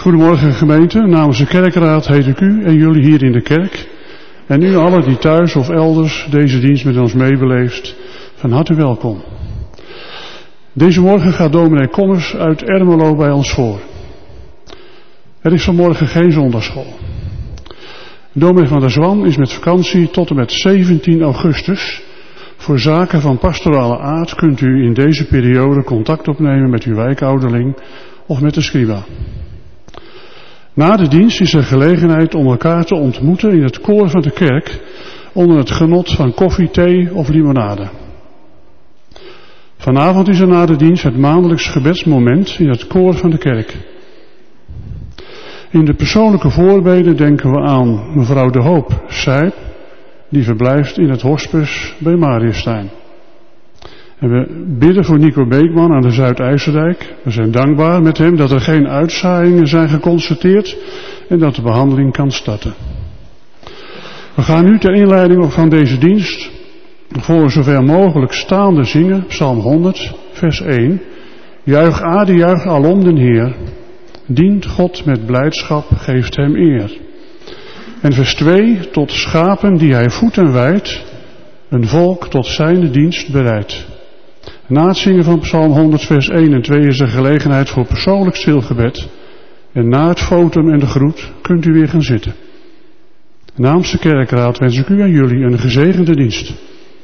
Goedemorgen gemeente, namens de kerkraad heet ik u en jullie hier in de kerk en u allen die thuis of elders deze dienst met ons meebeleeft, van harte welkom. Deze morgen gaat dominee Conners uit Ermelo bij ons voor. Er is vanmorgen geen zondagschool. Dominee van der Zwan is met vakantie tot en met 17 augustus. Voor zaken van pastorale aard kunt u in deze periode contact opnemen met uw wijkouderling of met de scriba. Na de dienst is er gelegenheid om elkaar te ontmoeten in het koor van de kerk onder het genot van koffie, thee of limonade. Vanavond is er na de dienst het maandelijks gebedsmoment in het koor van de kerk. In de persoonlijke voorbeden denken we aan mevrouw De Hoop Sijp, die verblijft in het hospice bij Mariëstein. En we bidden voor Nico Beekman aan de Zuid-IJzerdijk. We zijn dankbaar met hem dat er geen uitzaaiingen zijn geconstateerd en dat de behandeling kan starten. We gaan nu ter inleiding van deze dienst voor zover mogelijk staande zingen, Psalm 100, vers 1. Juich ade, juich alom den Heer. Dient God met blijdschap, geeft hem eer. En vers 2, tot schapen die hij voedt en weidt, een volk tot zijne dienst bereidt. Na het zingen van Psalm 100 vers 1 en 2 is er gelegenheid voor persoonlijk stilgebed. En na het fotum en de groet kunt u weer gaan zitten. Namens de kerkraad wens ik u en jullie een gezegende dienst.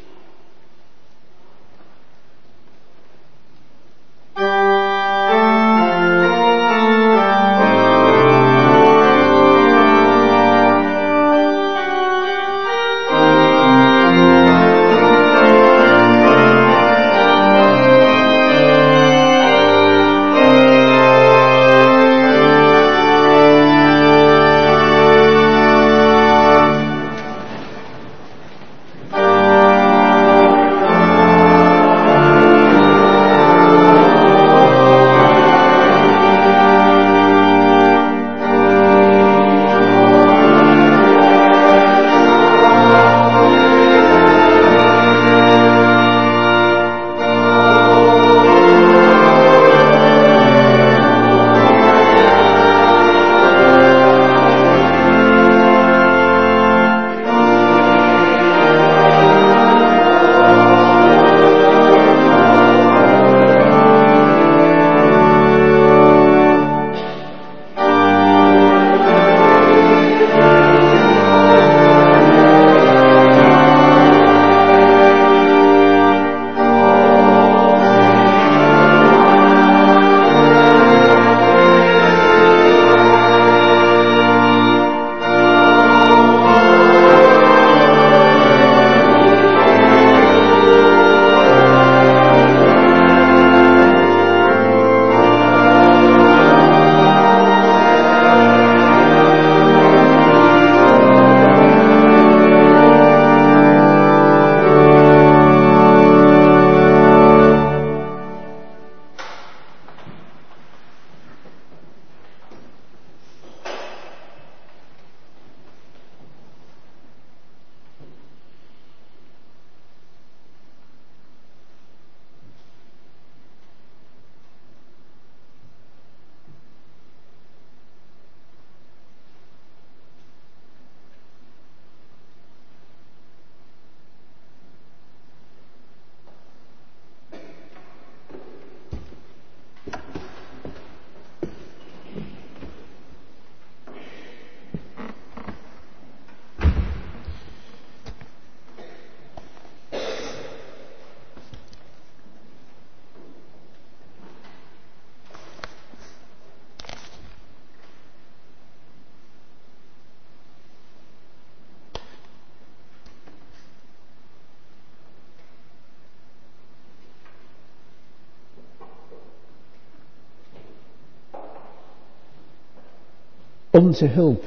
Onze hulp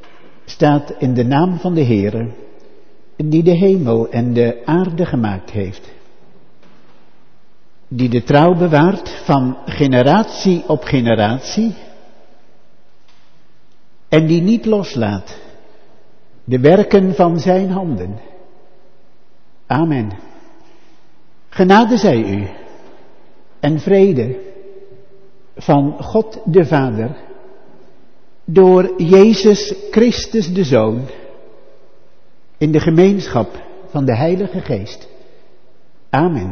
staat in de naam van de Heere, die de hemel en de aarde gemaakt heeft. Die de trouw bewaart van generatie op generatie en die niet loslaat de werken van zijn handen. Amen. Genade zij u en vrede van God de Vader door Jezus Christus de Zoon, in de gemeenschap van de Heilige Geest. Amen.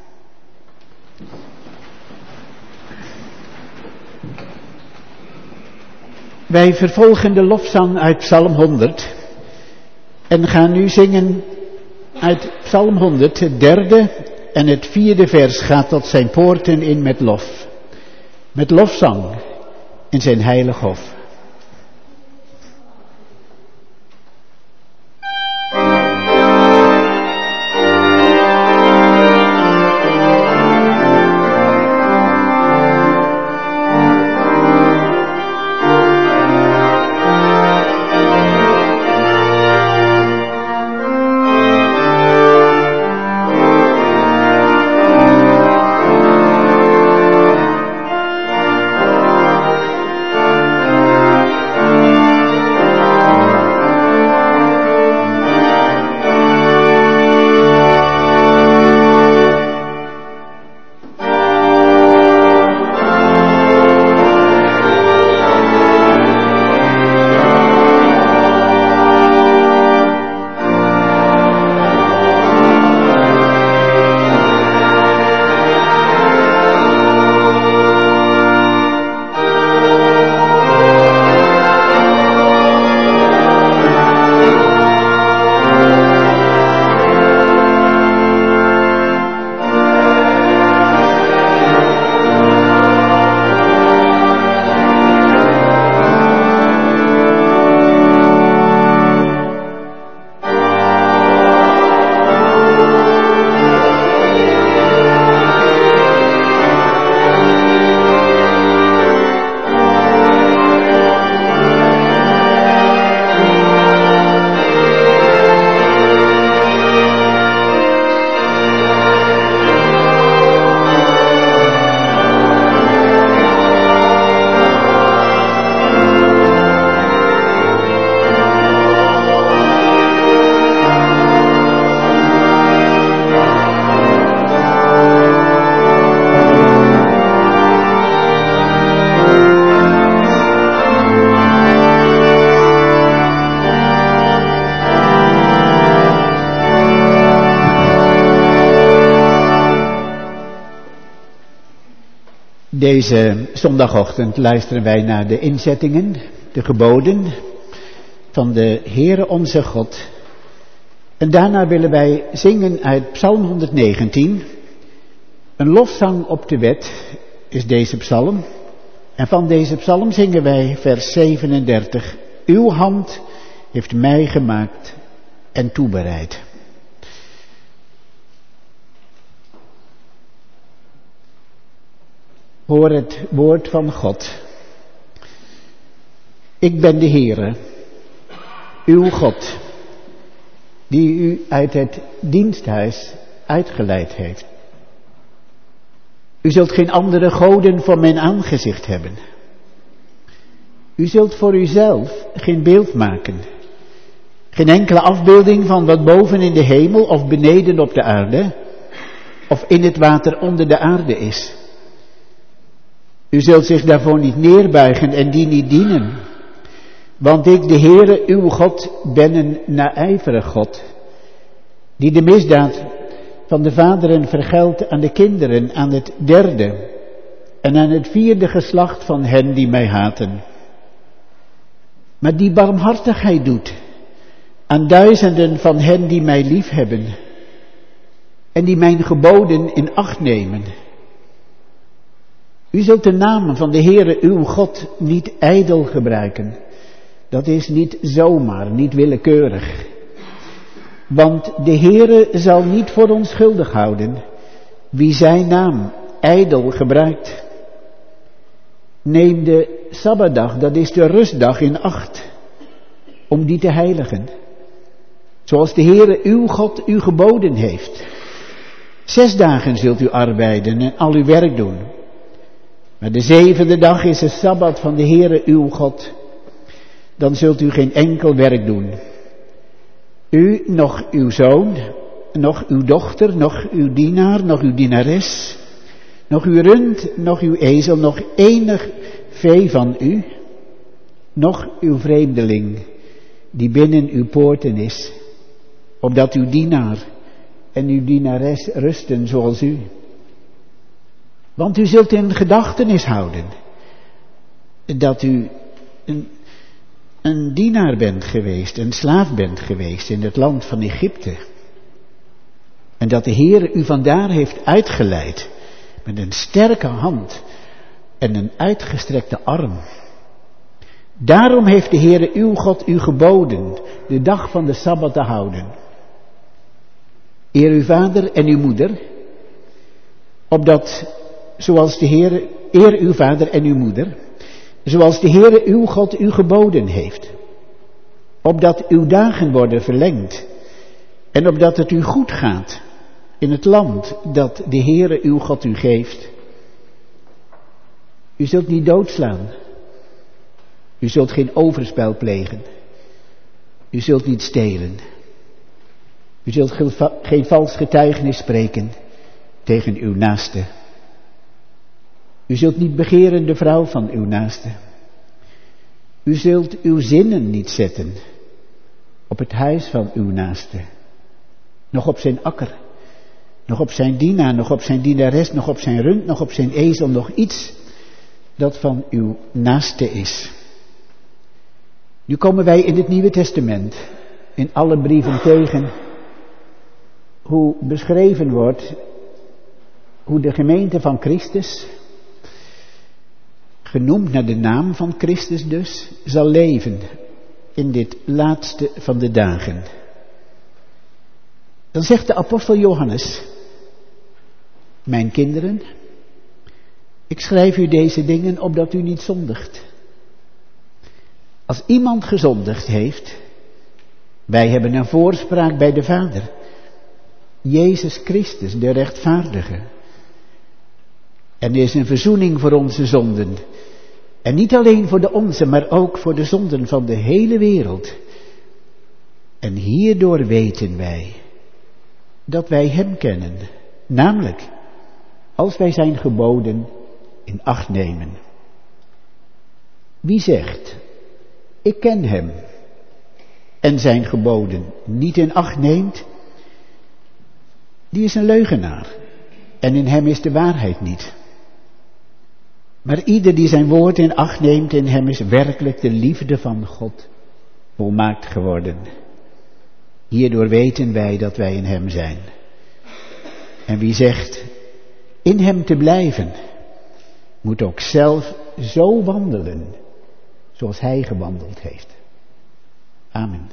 Wij vervolgen de lofzang uit Psalm 100 en gaan nu zingen uit Psalm 100, het 3e en het 4e vers gaat tot zijn poorten in met lof. Met lofzang in zijn heilig hof. Deze zondagochtend luisteren wij naar de inzettingen, de geboden van de Heere onze God. En daarna willen wij zingen uit Psalm 119. Een lofzang op de wet is deze psalm. En van deze psalm zingen wij vers 37. Uw hand heeft mij gemaakt en toebereid. Hoor het woord van God. Ik ben de Heere, uw God, die u uit het diensthuis uitgeleid heeft. U zult geen andere goden voor mijn aangezicht hebben. U zult voor uzelf geen beeld maken. Geen enkele afbeelding van wat boven in de hemel of beneden op de aarde, of in het water onder de aarde is. U zult zich daarvoor niet neerbuigen en die niet dienen. Want ik, de Heere, uw God, ben een naijverig God, die de misdaad van de vaderen vergeldt aan de kinderen, aan het 3e en aan het 4e geslacht van hen die mij haten. Maar die barmhartigheid doet aan duizenden van hen die mij liefhebben en die mijn geboden in acht nemen. U zult de naam van de Heere uw God niet ijdel gebruiken. Dat is niet zomaar, niet willekeurig. Want de Heere zal niet voor onschuldig houden wie zijn naam ijdel gebruikt. Neem de Sabbatdag, dat is de rustdag, in acht, om die te heiligen. Zoals de Heere uw God u geboden heeft. 6 dagen zult u arbeiden en al uw werk doen. Maar de 7e dag is de Sabbat van de Heere uw God. Dan zult u geen enkel werk doen. U, nog uw zoon, nog uw dochter, nog uw dienaar, nog uw dienares, nog uw rund, nog uw ezel, nog enig vee van u. noch uw vreemdeling die binnen uw poorten is, opdat uw dienaar en uw dienares rusten zoals u. Want u zult in gedachtenis houden dat u een dienaar bent geweest, een slaaf bent geweest in het land van Egypte. En dat de Heer u vandaar heeft uitgeleid met een sterke hand en een uitgestrekte arm. Daarom heeft de Heer uw God u geboden de dag van de Sabbat te houden. Eer uw vader en uw moeder, opdat, zoals de Heer, eer uw vader en uw moeder, zoals de Heer uw God u geboden heeft, opdat uw dagen worden verlengd en opdat het u goed gaat in het land dat de Heer uw God u geeft. U zult niet doodslaan. U zult geen overspel plegen. U zult niet stelen. U zult geen vals getuigenis spreken tegen uw naaste. U zult niet begeren de vrouw van uw naaste. U zult uw zinnen niet zetten op het huis van uw naaste. Nog op zijn akker, nog op zijn dienaar, nog op zijn dienares, nog op zijn rund, nog op zijn ezel, nog iets dat van uw naaste is. Nu komen wij in het Nieuwe Testament, in alle brieven tegen, hoe beschreven wordt, hoe de gemeente van Christus, genoemd naar de naam van Christus dus, zal leven in dit laatste van de dagen. Dan zegt de apostel Johannes, mijn kinderen, ik schrijf u deze dingen opdat u niet zondigt. Als iemand gezondigd heeft, wij hebben een voorspraak bij de Vader, Jezus Christus, de rechtvaardige. En er is een verzoening voor onze zonden. En niet alleen voor de onze, maar ook voor de zonden van de hele wereld. En hierdoor weten wij dat wij Hem kennen. Namelijk, als wij zijn geboden in acht nemen. Wie zegt, ik ken Hem, en zijn geboden niet in acht neemt, die is een leugenaar. En in hem is de waarheid niet. Maar ieder die zijn woord in acht neemt, in hem is werkelijk de liefde van God volmaakt geworden. Hierdoor weten wij dat wij in hem zijn. En wie zegt in hem te blijven, moet ook zelf zo wandelen zoals hij gewandeld heeft. Amen.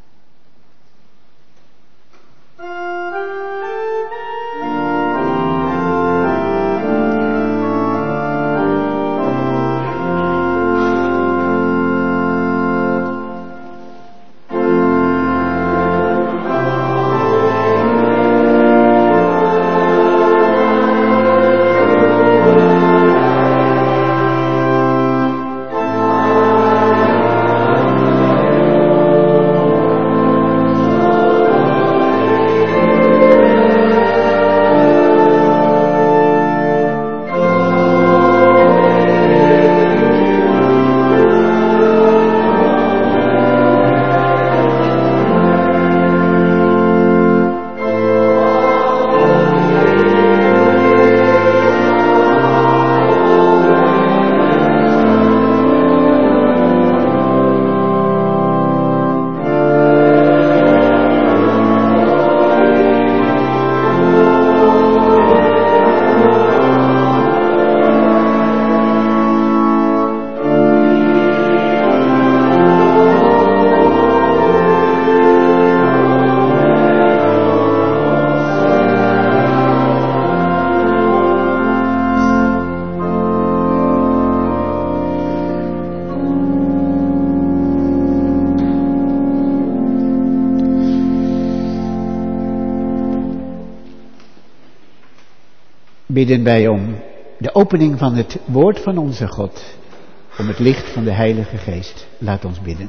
Bidden wij om de opening van het woord van onze God, om het licht van de Heilige Geest. Laat ons bidden.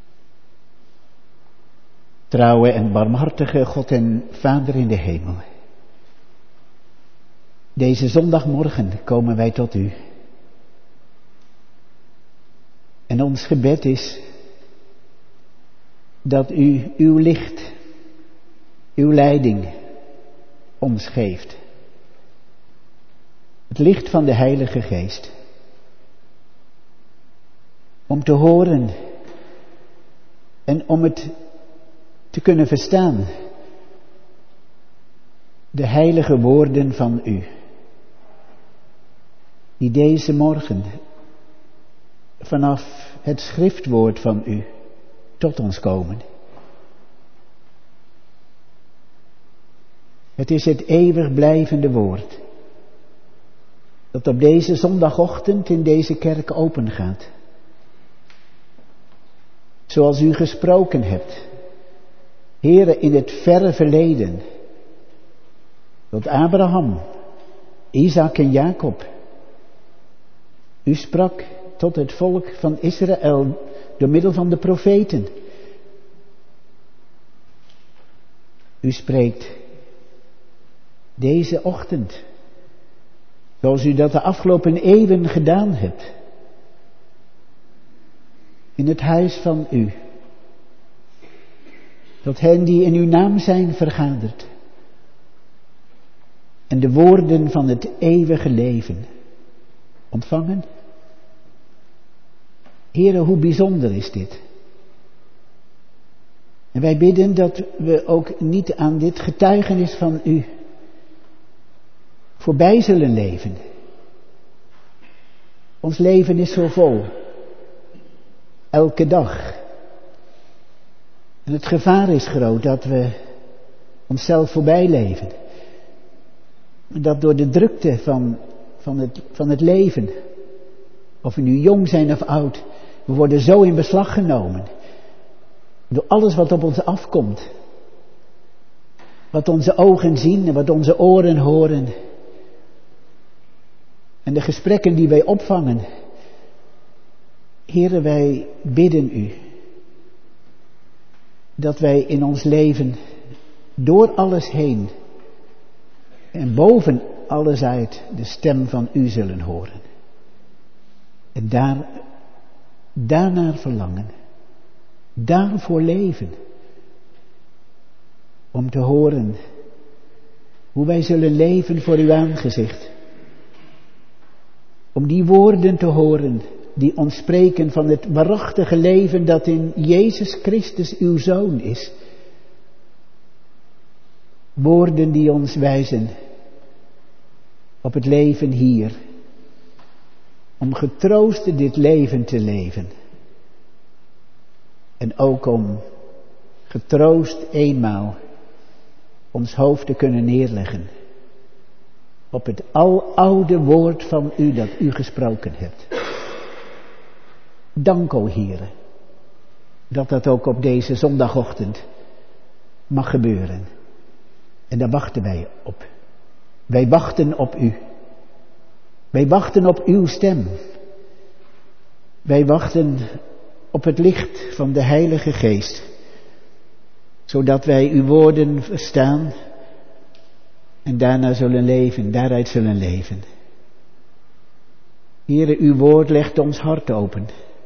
Trouwe en barmhartige God en Vader in de hemel, Deze zondagmorgen komen wij tot u. En ons gebed is dat u uw licht, uw leiding ons geeft. Het licht van de Heilige Geest. Om te horen en om het te kunnen verstaan. De heilige woorden van u. Die deze morgen vanaf het schriftwoord van u tot ons komen. Het is het eeuwig blijvende woord dat op deze zondagochtend in deze kerk opengaat. Zoals u gesproken hebt, Heere, in het verre verleden, tot Abraham, Isaac en Jacob. U sprak tot het volk van Israël door middel van de profeten. U spreekt deze ochtend, zoals u dat de afgelopen eeuwen gedaan hebt, in het huis van u, tot hen die in uw naam zijn vergaderd en de woorden van het eeuwige leven ontvangen. Heere, hoe bijzonder is dit. En wij bidden dat we ook niet aan dit getuigenis van u voorbij zullen leven. Ons leven is zo vol. Elke dag. En het gevaar is groot dat we onszelf voorbij leven. Dat door de drukte van het leven, of we nu jong zijn of oud, we worden zo in beslag genomen. Door alles wat op ons afkomt. Wat onze ogen zien en wat onze oren horen. En de gesprekken die wij opvangen. Heere, wij bidden u dat wij in ons leven door alles heen en boven alles uit de stem van u zullen horen. En daarnaar verlangen. Daarvoor leven. Om te horen hoe wij zullen leven voor uw aangezicht. Om die woorden te horen die ons spreken van het waarachtige leven dat in Jezus Christus uw Zoon is. Woorden die ons wijzen op het leven hier. Om getroost dit leven te leven. En ook om getroost eenmaal ons hoofd te kunnen neerleggen. Op het aloude woord van u dat u gesproken hebt. Dank, o Heere, dat dat ook op deze zondagochtend mag gebeuren. En daar wachten wij op. Wij wachten op u. Wij wachten op uw stem. Wij wachten op het licht van de Heilige Geest. Zodat wij uw woorden verstaan en daarna zullen leven, daaruit zullen leven. Heere, uw woord legt ons hart open.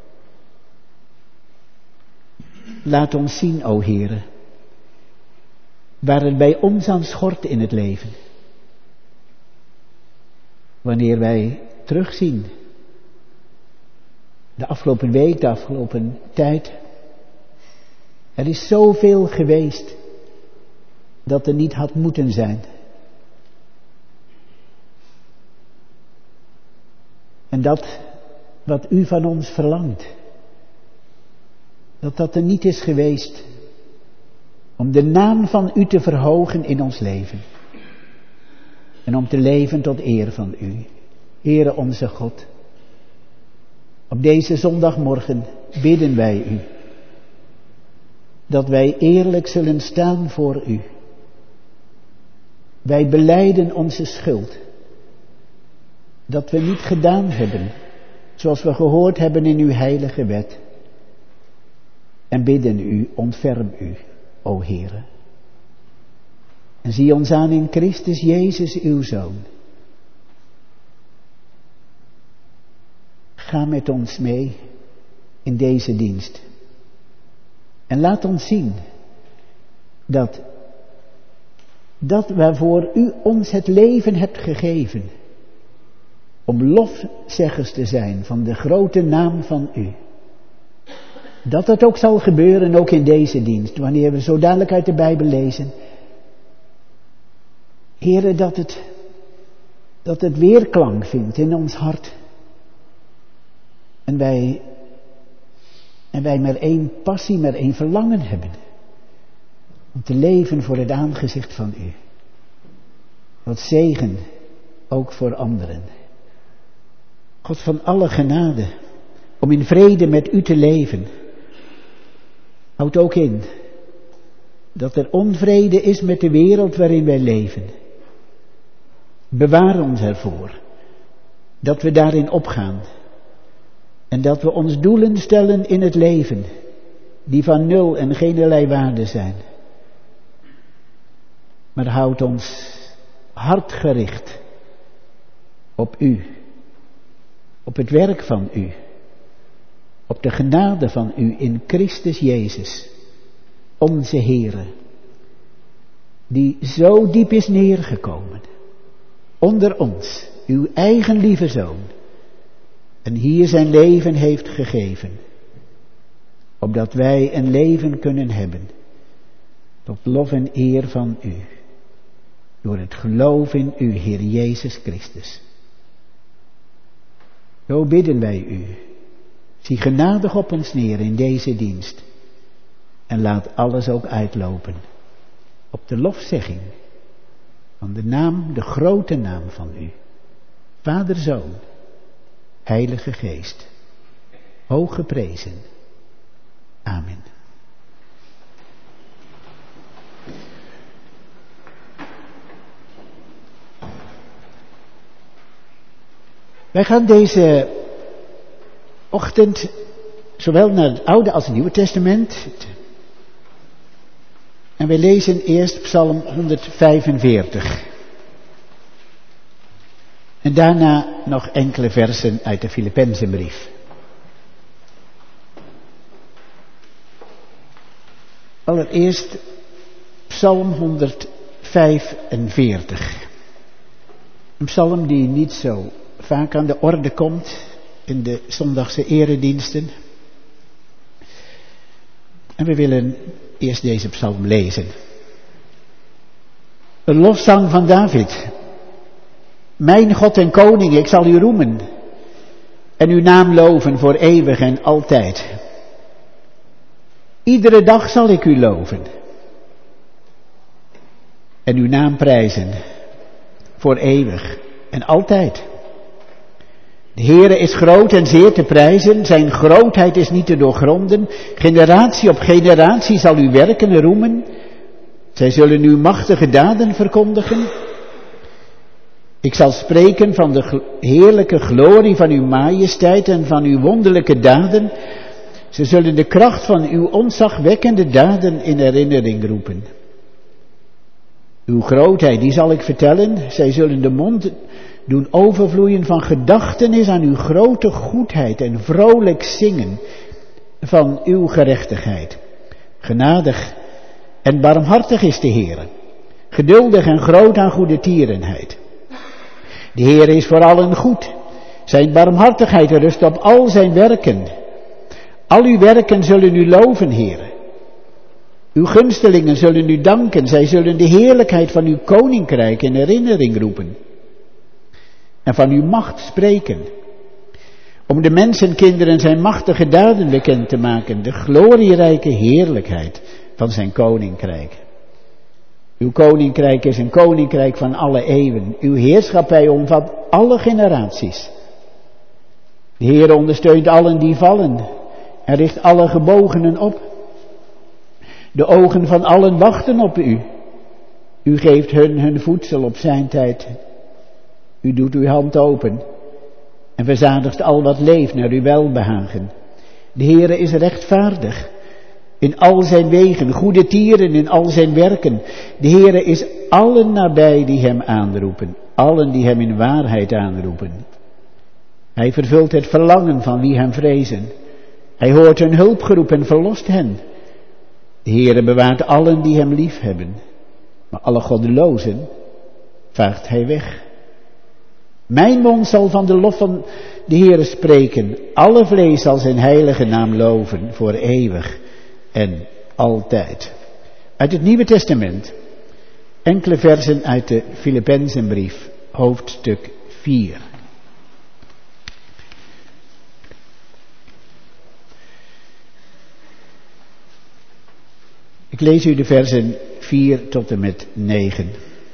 Laat ons zien, o Heere, waar het bij ons aan schort in het leven. Wanneer wij terugzien, de afgelopen week, de afgelopen tijd, er is zoveel geweest dat er niet had moeten zijn. En dat wat u van ons verlangt, dat er niet is geweest om de naam van u te verhogen in ons leven. En om te leven tot eer van u. Heere onze God. Op deze zondagmorgen bidden wij u. Dat wij eerlijk zullen staan voor u. Wij belijden onze schuld. Dat we niet gedaan hebben zoals we gehoord hebben in uw heilige wet. En bidden u, ontferm u, o Heere. En zie ons aan in Christus Jezus uw Zoon. ga met ons mee in deze dienst. En laat ons zien dat waarvoor u ons het leven hebt gegeven, om lofzeggers te zijn van de grote naam van u. Dat het ook zal gebeuren, ook in deze dienst, wanneer we zo dadelijk uit de Bijbel lezen. Heere, dat het weerklank vindt in ons hart. En wij maar één passie, maar één verlangen hebben. Om te leven voor het aangezicht van u. Wat zegen, ook voor anderen. God van alle genade, om in vrede met u te leven. Houd ook in dat er onvrede is met de wereld waarin wij leven. Bewaar ons ervoor dat we daarin opgaan. En dat we ons doelen stellen in het leven, die van nul en geenerlei waarde zijn. Maar houd ons hart gericht op u, op het werk van u, op de genade van u in Christus Jezus, onze Heere, die zo diep is neergekomen, onder ons, uw eigen lieve Zoon, en hier zijn leven heeft gegeven, opdat wij een leven kunnen hebben, tot lof en eer van u, door het geloof in u, Heer Jezus Christus. Zo bidden wij u, zie genadig op ons neer in deze dienst, en laat alles ook uitlopen, op de lofzegging van de naam, de grote naam van u, Vader, Zoon, Heilige Geest, hoog geprezen. Amen. Wij gaan deze ochtend zowel naar het Oude als het Nieuwe Testament. En wij lezen eerst Psalm 145. En daarna nog enkele versen uit de Filippenzenbrief. Allereerst Psalm 145. Een psalm die niet zo vaak aan de orde komt in de zondagse erediensten. En we willen eerst deze psalm lezen. Een lofzang van David. Mijn God en Koning, ik zal u roemen en uw naam loven voor eeuwig en altijd. Iedere dag zal ik u loven en uw naam prijzen voor eeuwig en altijd. De Heere is groot en zeer te prijzen, zijn grootheid is niet te doorgronden. Generatie op generatie zal u werken en roemen. Zij zullen uw machtige daden verkondigen. Ik zal spreken van de heerlijke glorie van uw majesteit en van uw wonderlijke daden. Ze zullen de kracht van uw ontzagwekkende daden in herinnering roepen. Uw grootheid, die zal ik vertellen. Zij zullen de mond doen overvloeien van gedachtenis aan uw grote goedheid en vrolijk zingen van uw gerechtigheid. Genadig en barmhartig is de Heere, geduldig en groot aan goede tierenheid. De Heere is voor allen goed, zijn barmhartigheid rust op al zijn werken. Al uw werken zullen u loven, Heere. Uw gunstelingen zullen u danken, zij zullen de heerlijkheid van uw koninkrijk in herinnering roepen. En van uw macht spreken. Om de mensenkinderen zijn machtige daden bekend te maken. De glorierijke heerlijkheid van zijn koninkrijk. Uw koninkrijk is een koninkrijk van alle eeuwen. Uw heerschappij omvat alle generaties. De Heer ondersteunt allen die vallen. En richt alle gebogenen op. De ogen van allen wachten op u. U geeft hun voedsel op zijn tijd. U doet uw hand open en verzadigt al wat leeft naar uw welbehagen. De Heere is rechtvaardig in al zijn wegen, goede tieren in al zijn werken. De Heere is allen nabij die hem aanroepen, allen die hem in waarheid aanroepen. Hij vervult het verlangen van wie hem vrezen. Hij hoort hun hulpgeroep en verlost hen. De Heere bewaart allen die hem lief hebben. Maar alle goddelozen vaagt hij weg. Mijn mond zal van de lof van de Heere spreken. Alle vlees zal zijn heilige naam loven voor eeuwig en altijd. Uit het Nieuwe Testament. Enkele versen uit de Filippenzenbrief, hoofdstuk 4. Ik lees u de versen 4 tot en met 9.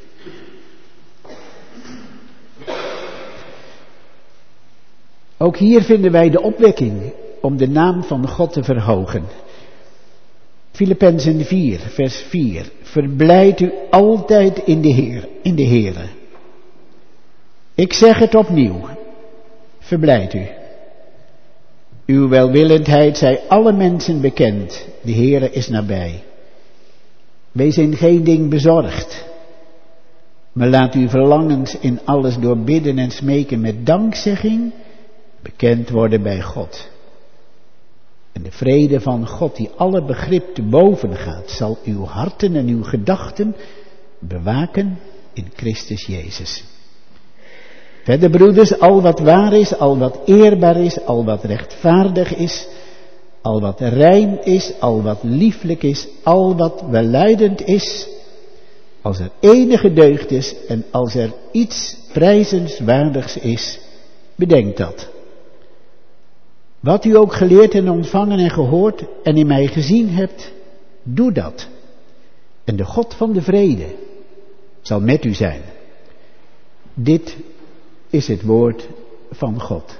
Ook hier vinden wij de opwekking om de naam van God te verhogen. Filippenzen 4, vers 4. Verblijd u altijd in de Heere. Ik zeg het opnieuw. Verblijd u. Uw welwillendheid zij alle mensen bekend. De Heere is nabij. Wees in geen ding bezorgd. Maar laat uw verlangens in alles door bidden en smeken met dankzegging bekend worden bij God. En de vrede van God die alle begrip te boven gaat, zal uw harten en uw gedachten bewaken in Christus Jezus. Verder broeders, al wat waar is, al wat eerbaar is, al wat rechtvaardig is, al wat rein is, al wat lieflijk is, al wat welluidend is, als er enige deugd is en als er iets prijzenswaardigs is, bedenk dat. Wat u ook geleerd en ontvangen en gehoord en in mij gezien hebt, doe dat. En de God van de vrede zal met u zijn. Dit is het woord van God.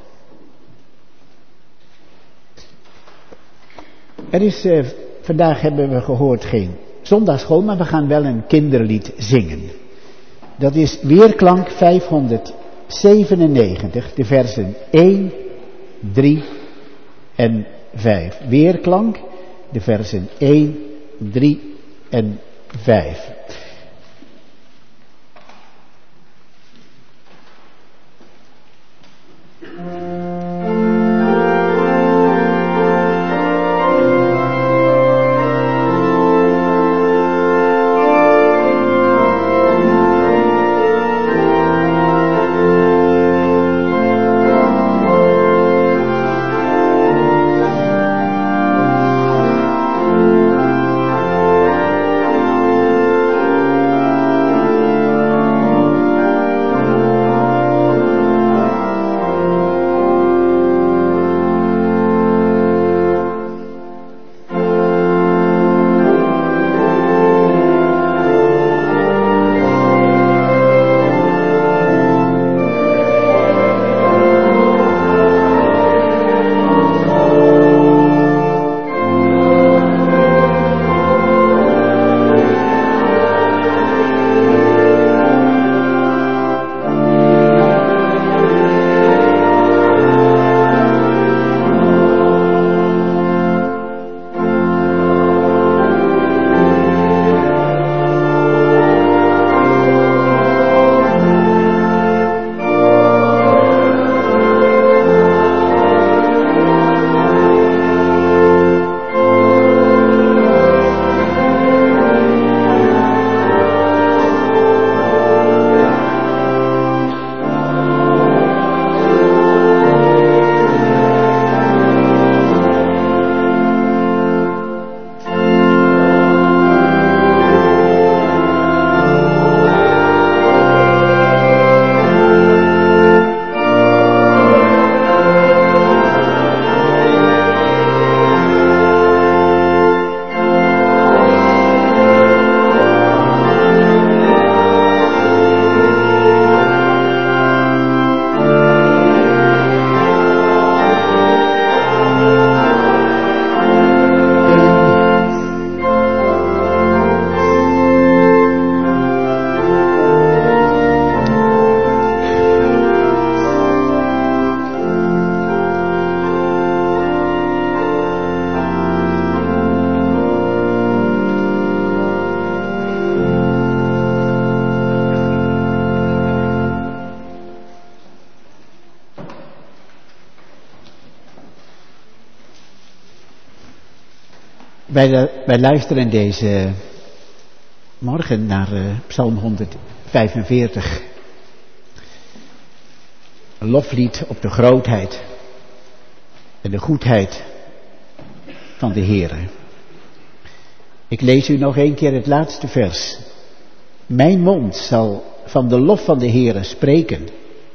Er is, vandaag hebben we gehoord geen zondagsschool, maar we gaan wel een kinderlied zingen. Dat is Weerklank 597, de versen 1, 3 en 5. Weerklank, de versen 1, 3 en 5. Wij luisteren deze morgen naar Psalm 145. Een loflied op de grootheid en de goedheid van de Heere. Ik lees u nog een keer het laatste vers. Mijn mond zal van de lof van de Heere spreken.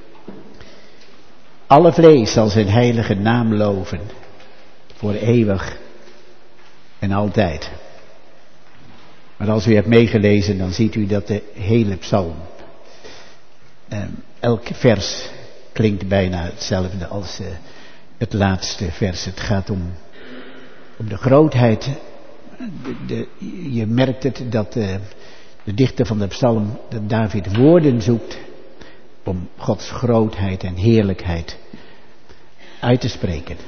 Alle vlees zal zijn heilige naam loven, voor eeuwig en altijd. Maar als u hebt meegelezen, dan ziet u dat de hele psalm, elk vers klinkt bijna hetzelfde als het laatste vers. Het gaat om de grootheid. Je merkt het dat de dichter van de psalm, dat David woorden zoekt om Gods grootheid en heerlijkheid uit te spreken.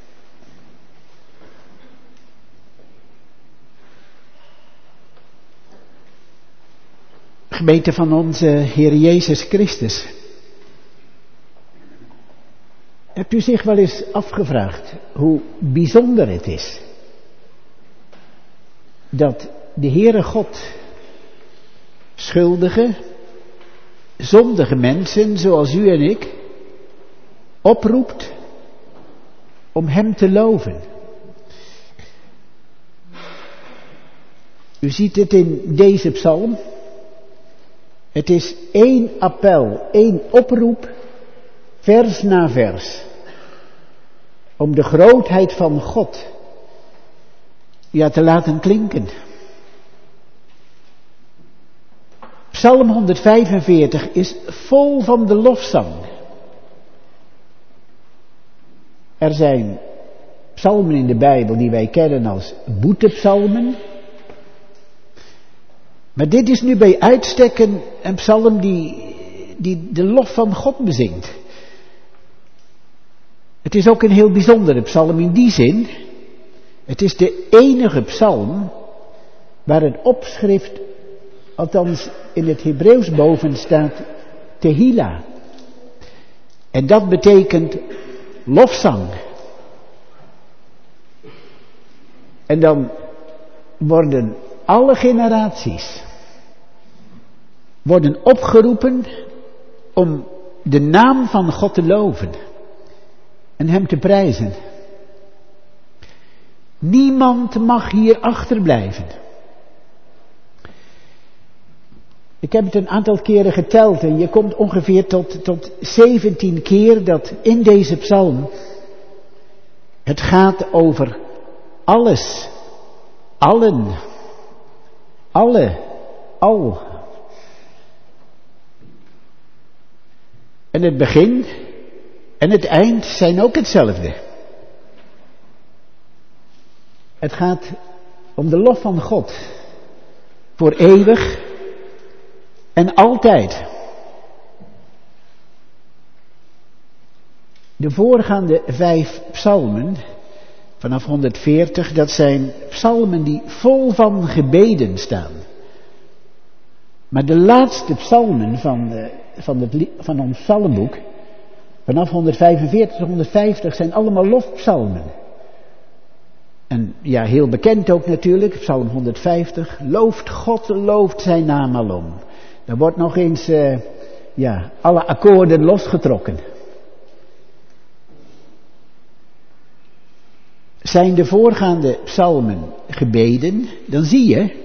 Gemeente van onze Heer Jezus Christus. Hebt u zich wel eens afgevraagd hoe bijzonder het is dat de Heere God schuldige, zondige mensen zoals u en ik oproept om Hem te loven? U ziet het in deze psalm. Het is één appel, één oproep, vers na vers, om de grootheid van God te laten klinken. Psalm 145 is vol van de lofzang. Er zijn psalmen in de Bijbel die wij kennen als boetepsalmen. Maar dit is nu bij uitstek een psalm die de lof van God bezingt. Het is ook een heel bijzondere psalm in die zin. Het is de enige psalm waar een opschrift, althans in het Hebreeuws boven staat, Tehila. En dat betekent lofzang. En dan worden alle generaties opgeroepen om de naam van God te loven en Hem te prijzen. Niemand mag hier achterblijven. Ik heb het een aantal keren geteld en je komt ongeveer tot 17 keer dat in deze psalm het gaat over alles, allen, alle, al. En het begin en het eind zijn ook hetzelfde. Het gaat om de lof van God voor eeuwig en altijd. De voorgaande 5 psalmen vanaf 140, dat zijn psalmen die vol van gebeden staan. Maar de laatste psalmen van ons psalmboek, vanaf 145 tot 150, zijn allemaal lofpsalmen. En ja, heel bekend ook natuurlijk, psalm 150, looft God, looft zijn naam alom. Er wordt nog eens, alle akkoorden losgetrokken. Zijn de voorgaande psalmen gebeden, dan zie je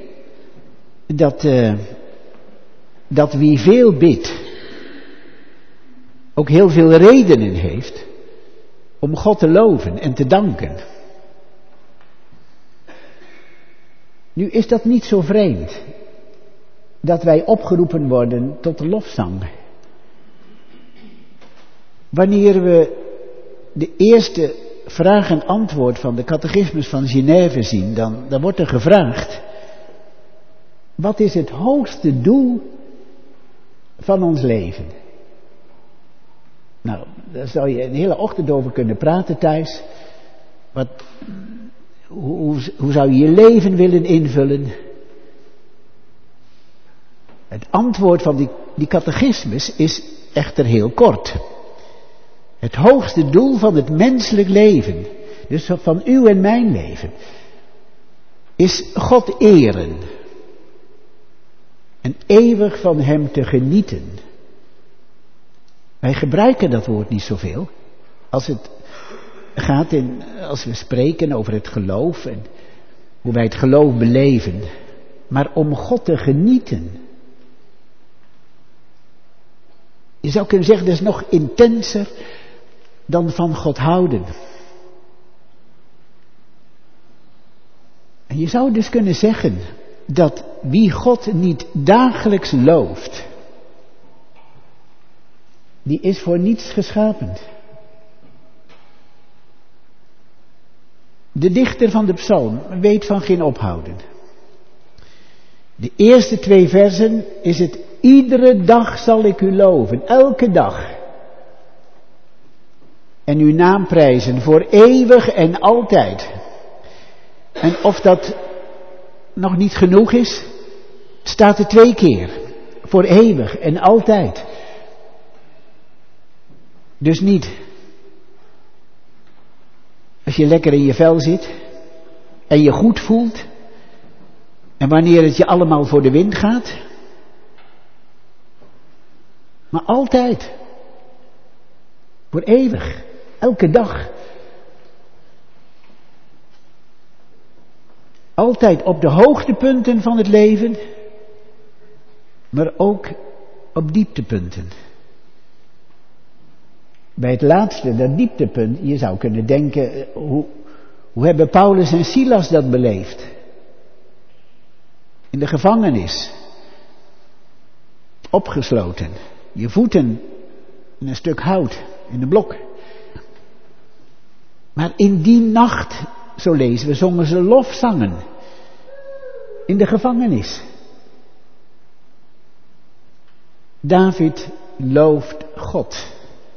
dat wie veel bidt ook heel veel redenen heeft om God te loven en te danken. Nu is dat niet zo vreemd dat wij opgeroepen worden tot de lofzang. Wanneer we de eerste vraag en antwoord van de catechismus van Genève zien, dan wordt er gevraagd: wat is het hoogste doel van ons leven? Nou, daar zou je een hele ochtend over kunnen praten thuis. Hoe zou je je leven willen invullen? Het antwoord van die catechismus is echter heel kort. Het hoogste doel van het menselijk leven, dus van uw en mijn leven, is God eren en eeuwig van hem te genieten. Wij gebruiken dat woord niet zoveel. Als het gaat als we spreken over het geloof en hoe wij het geloof beleven. Maar om God te genieten. Je zou kunnen zeggen, dat is nog intenser dan van God houden. En je zou dus kunnen zeggen dat wie God niet dagelijks looft, die is voor niets geschapen. De dichter van de psalm weet van geen ophouden. De eerste 2 versen is het: iedere dag zal ik u loven, elke dag. En uw naam prijzen voor eeuwig en altijd. En of dat nog niet genoeg is, staat er 2 keer. Voor eeuwig en altijd. Dus niet als je lekker in je vel zit en je goed voelt en wanneer het je allemaal voor de wind gaat. Maar altijd. Voor eeuwig. Elke dag. Altijd op de hoogtepunten van het leven, maar ook op dieptepunten. Bij het laatste, dat dieptepunt, je zou kunnen denken, hoe hebben Paulus en Silas dat beleefd? In de gevangenis. Opgesloten. Je voeten in een stuk hout, in een blok. Maar in die nacht, zo lezen we, zongen ze lofzangen. In de gevangenis. David looft God.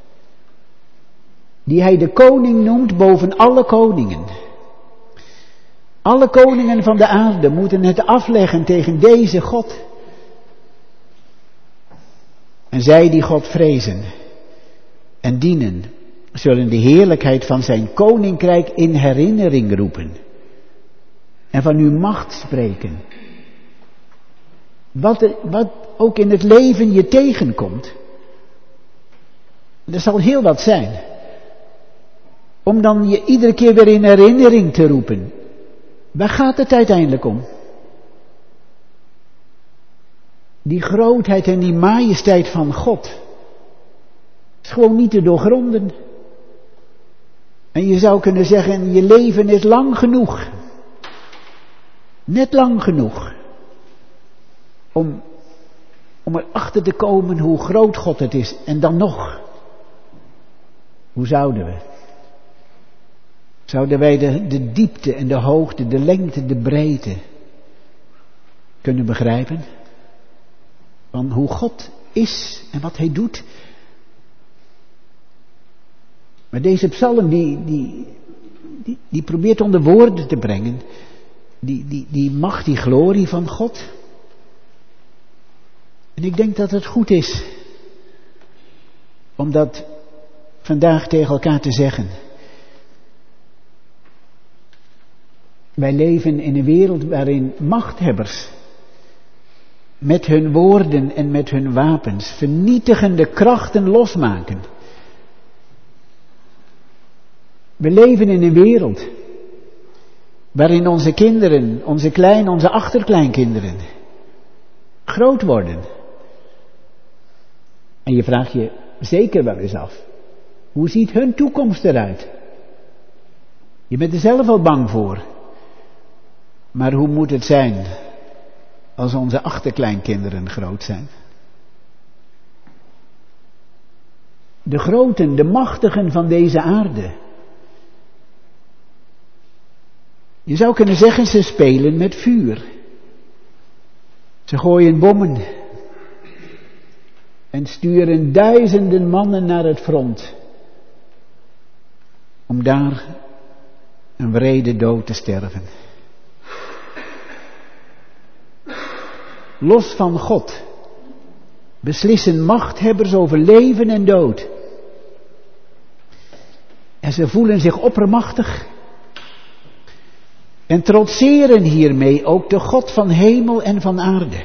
Die hij de koning noemt boven alle koningen. Alle koningen van de aarde moeten het afleggen tegen deze God. En zij die God vrezen en dienen, zullen de heerlijkheid van zijn koninkrijk in herinnering roepen. En van uw macht spreken. Wat ook in het leven je tegenkomt. Er zal heel wat zijn. Om dan je iedere keer weer in herinnering te roepen. Waar gaat het uiteindelijk om? Die grootheid en die majesteit van God is gewoon niet te doorgronden. En je zou kunnen zeggen, je leven is lang genoeg. Net lang genoeg. Om erachter te komen hoe groot God het is. En dan nog. Hoe zouden we? Zouden wij de diepte en de hoogte, de lengte, de breedte kunnen begrijpen? Van hoe God is en wat hij doet. Maar deze psalm die probeert onder woorden te brengen. Die macht, die glorie van God. En ik denk dat het goed is om dat vandaag tegen elkaar te zeggen. Wij leven in een wereld waarin machthebbers met hun woorden en met hun wapens vernietigende krachten losmaken. We leven in een wereld waarin onze kinderen, onze achterkleinkinderen groot worden. En je vraagt je zeker wel eens af, hoe ziet hun toekomst eruit? Je bent er zelf al bang voor. Maar hoe moet het zijn als onze achterkleinkinderen groot zijn? De groten, de machtigen van deze aarde. Je zou kunnen zeggen, ze spelen met vuur. Ze gooien bommen. En sturen duizenden mannen naar het front. Om daar een wrede dood te sterven. Los van God beslissen machthebbers over leven en dood. En ze voelen zich oppermachtig. En trotseren hiermee ook de God van hemel en van aarde.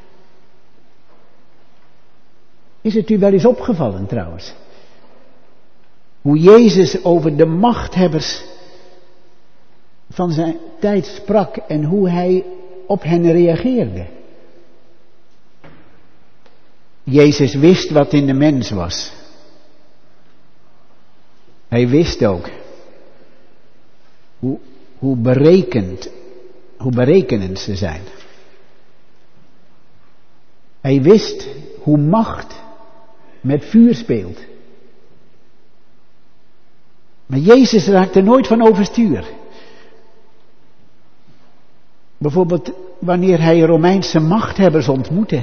Is het u wel eens opgevallen trouwens? Hoe Jezus over de machthebbers van zijn tijd sprak en hoe hij op hen reageerde. Jezus wist wat in de mens was. Hij wist ook hoe berekenend ze zijn. Hij wist hoe macht met vuur speelt. Maar Jezus raakte nooit van overstuur. Bijvoorbeeld wanneer hij Romeinse machthebbers ontmoette.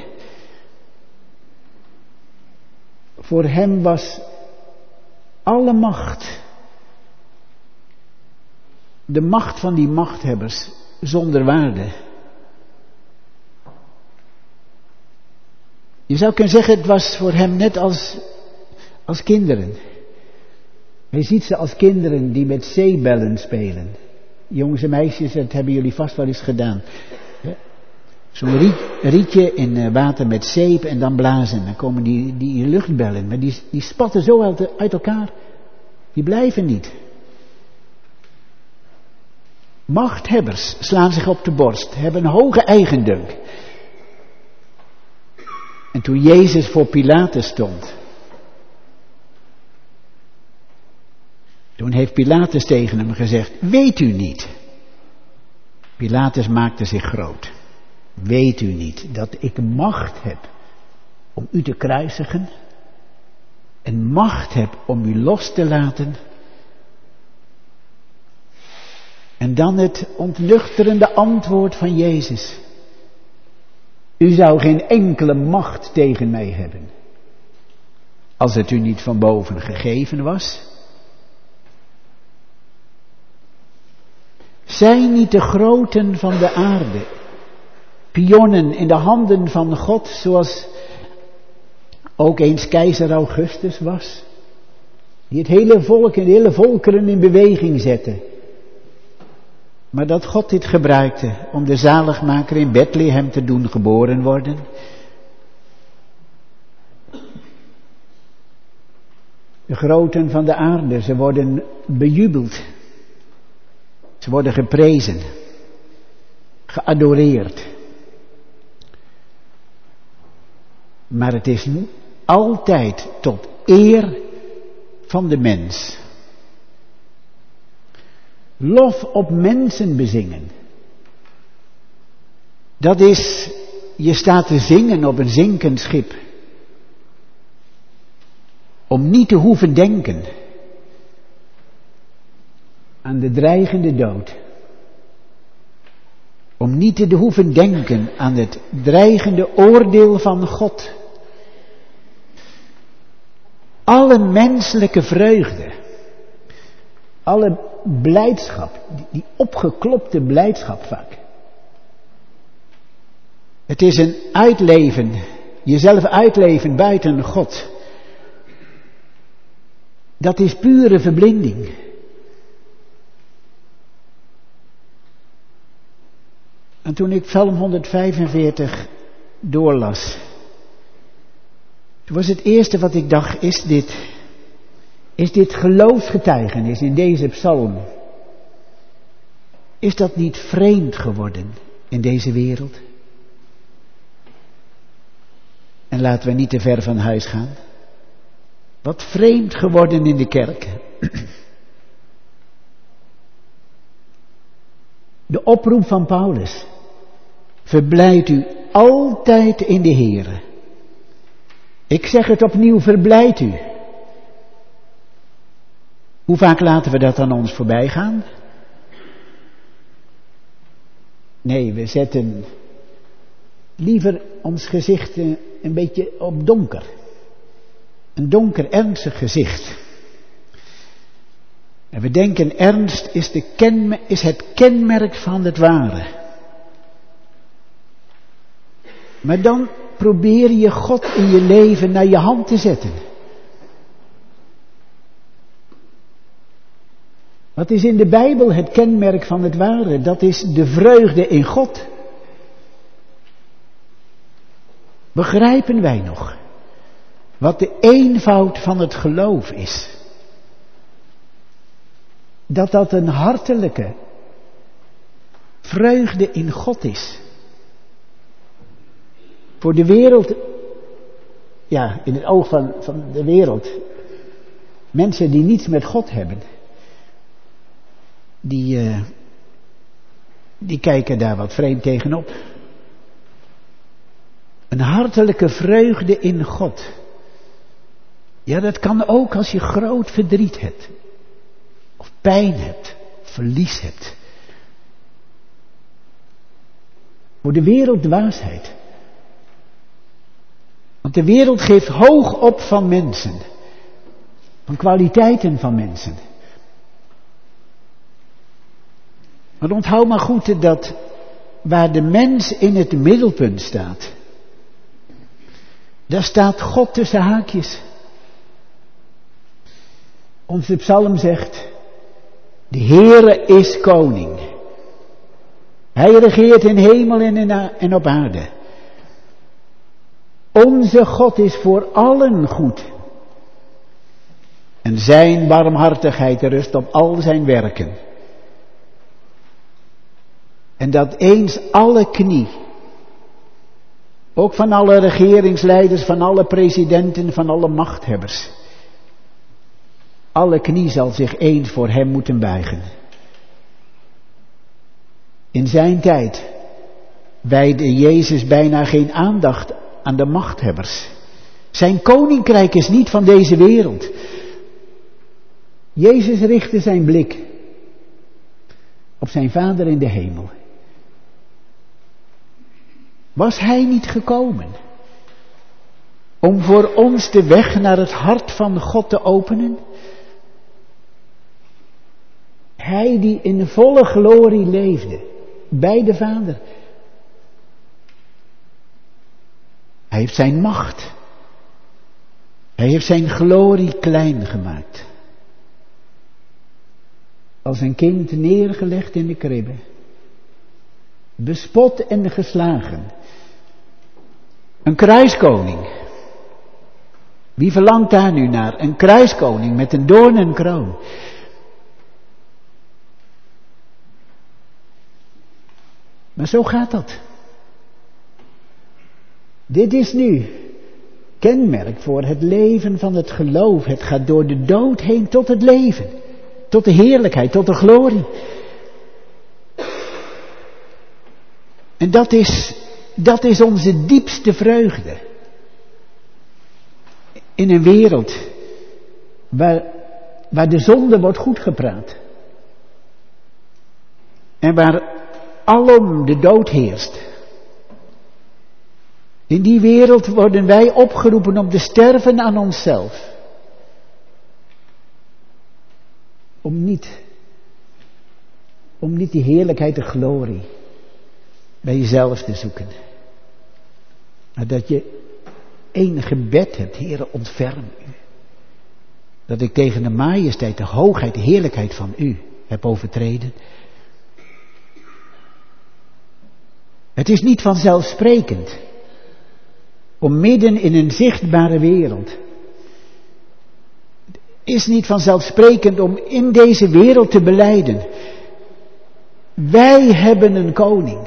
Voor hem was alle macht, de macht van die machthebbers, zonder waarde. Je zou kunnen zeggen, het was voor hem net als kinderen. Hij ziet ze als kinderen die met zeebellen spelen. Jongens en meisjes, dat hebben jullie vast wel eens gedaan. Zo'n rietje in water met zeep en dan blazen. Dan komen die luchtbellen, maar die spatten zo uit elkaar. Die blijven niet. Machthebbers slaan zich op de borst, hebben een hoge eigendunk. En toen Jezus voor Pilatus stond, toen heeft Pilatus tegen hem gezegd, weet u niet? Pilatus maakte zich groot. Weet u niet dat ik macht heb om u te kruisigen? En macht heb om u los te laten? En dan het ontnuchterende antwoord van Jezus. U zou geen enkele macht tegen mij hebben, als het u niet van boven gegeven was. Zijn niet de groten van de aarde pionnen in de handen van God, zoals ook eens keizer Augustus was, die het hele volk en de hele volkeren in beweging zette. Maar dat God dit gebruikte om de zaligmaker in Bethlehem te doen geboren worden. De groten van de aarde, ze worden bejubeld. Ze worden geprezen, geadoreerd. Maar het is altijd tot eer van de mens. Lof op mensen bezingen. Dat is, je staat te zingen op een zinkend schip. Om niet te hoeven denken aan de dreigende dood. Om niet te hoeven denken aan het dreigende oordeel van God. Alle menselijke vreugde, alle blijdschap, die opgeklopte blijdschap vaak. Het is een uitleven, jezelf uitleven buiten God. Dat is pure verblinding. En toen ik Psalm 145 doorlas, toen was het eerste wat ik dacht, is dit geloofsgetuigenis in deze psalm? Is dat niet vreemd geworden in deze wereld? En laten we niet te ver van huis gaan. Wat vreemd geworden in de kerk. De oproep van Paulus. Verblijd u altijd in de Heere. Ik zeg het opnieuw, verblijd u. Hoe vaak laten we dat aan ons voorbij gaan? Nee, we zetten liever ons gezicht een beetje op donker. Een donker, ernstig gezicht. En we denken ernst is het kenmerk van het ware. Maar dan probeer je God in je leven naar je hand te zetten. Wat is in de Bijbel het kenmerk van het ware? Dat is de vreugde in God. Begrijpen wij nog wat de eenvoud van het geloof is? Dat een hartelijke vreugde in God is. Voor de wereld, ja, in het oog van de wereld, mensen die niets met God hebben, die kijken daar wat vreemd tegenop. Een hartelijke vreugde in God. Ja, dat kan ook als je groot verdriet hebt. Of pijn hebt. Of verlies hebt. Voor de wereld dwaasheid. Want de wereld geeft hoog op van mensen. Van kwaliteiten van mensen. Maar onthoud maar goed dat waar de mens in het middelpunt staat, daar staat God tussen haakjes. Onze psalm zegt, de Heere is koning. Hij regeert in hemel en op aarde. Onze God is voor allen goed. En zijn barmhartigheid rust op al zijn werken. En dat eens alle knie, ook van alle regeringsleiders, van alle presidenten, van alle machthebbers, alle knie zal zich eens voor hem moeten buigen. In zijn tijd wijdde Jezus bijna geen aandacht aan de machthebbers. Zijn koninkrijk is niet van deze wereld. Jezus richtte zijn blik op zijn Vader in de hemel. Was hij niet gekomen om voor ons de weg naar het hart van God te openen? Hij die in volle glorie leefde bij de Vader. Hij heeft zijn macht. Hij heeft zijn glorie klein gemaakt. Als een kind neergelegd in de kribbe. Bespot en geslagen. Een kruiskoning. Wie verlangt daar nu naar? Een kruiskoning met een doornenkroon. Maar zo gaat dat. Dit is nu kenmerk voor het leven van het geloof. Het gaat door de dood heen tot het leven. Tot de heerlijkheid, tot de glorie. En dat is onze diepste vreugde. In een wereld waar de zonde wordt goedgepraat. En waar alom de dood heerst. In die wereld worden wij opgeroepen om te sterven aan onszelf. Om niet die heerlijkheid, de glorie bij jezelf te zoeken. Maar dat je één gebed hebt, Heere, ontferm u. Dat ik tegen de majesteit, de hoogheid, de heerlijkheid van u heb overtreden. Het is niet vanzelfsprekend om midden in een zichtbare wereld. Het is niet vanzelfsprekend om in deze wereld te belijden. Wij hebben een koning.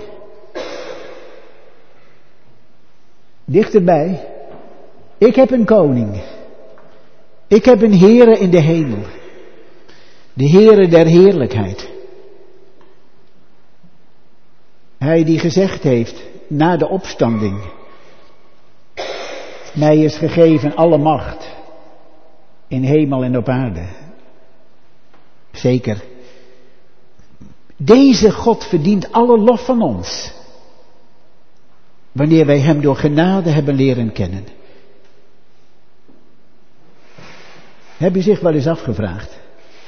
Dichterbij. Ik heb een koning. Ik heb een Heere in de hemel. De Heere der heerlijkheid. Hij die gezegd heeft na de opstanding. Mij is gegeven alle macht. In hemel en op aarde. Zeker. Deze God verdient alle lof van ons. Wanneer wij hem door genade hebben leren kennen. Heb u zich wel eens afgevraagd?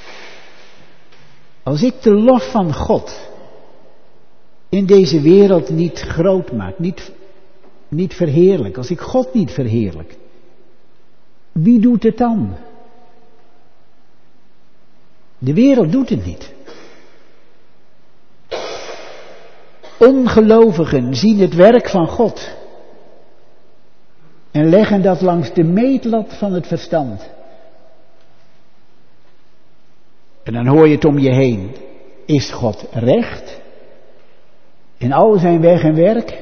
Als ik de lof van God in deze wereld niet groot maak, niet verheerlijk, als ik God niet verheerlijk, wie doet het dan? De wereld doet het niet. Ongelovigen zien het werk van God en leggen dat langs de meetlat van het verstand. En dan hoor je het om je heen. Is God recht in al zijn weg en werk?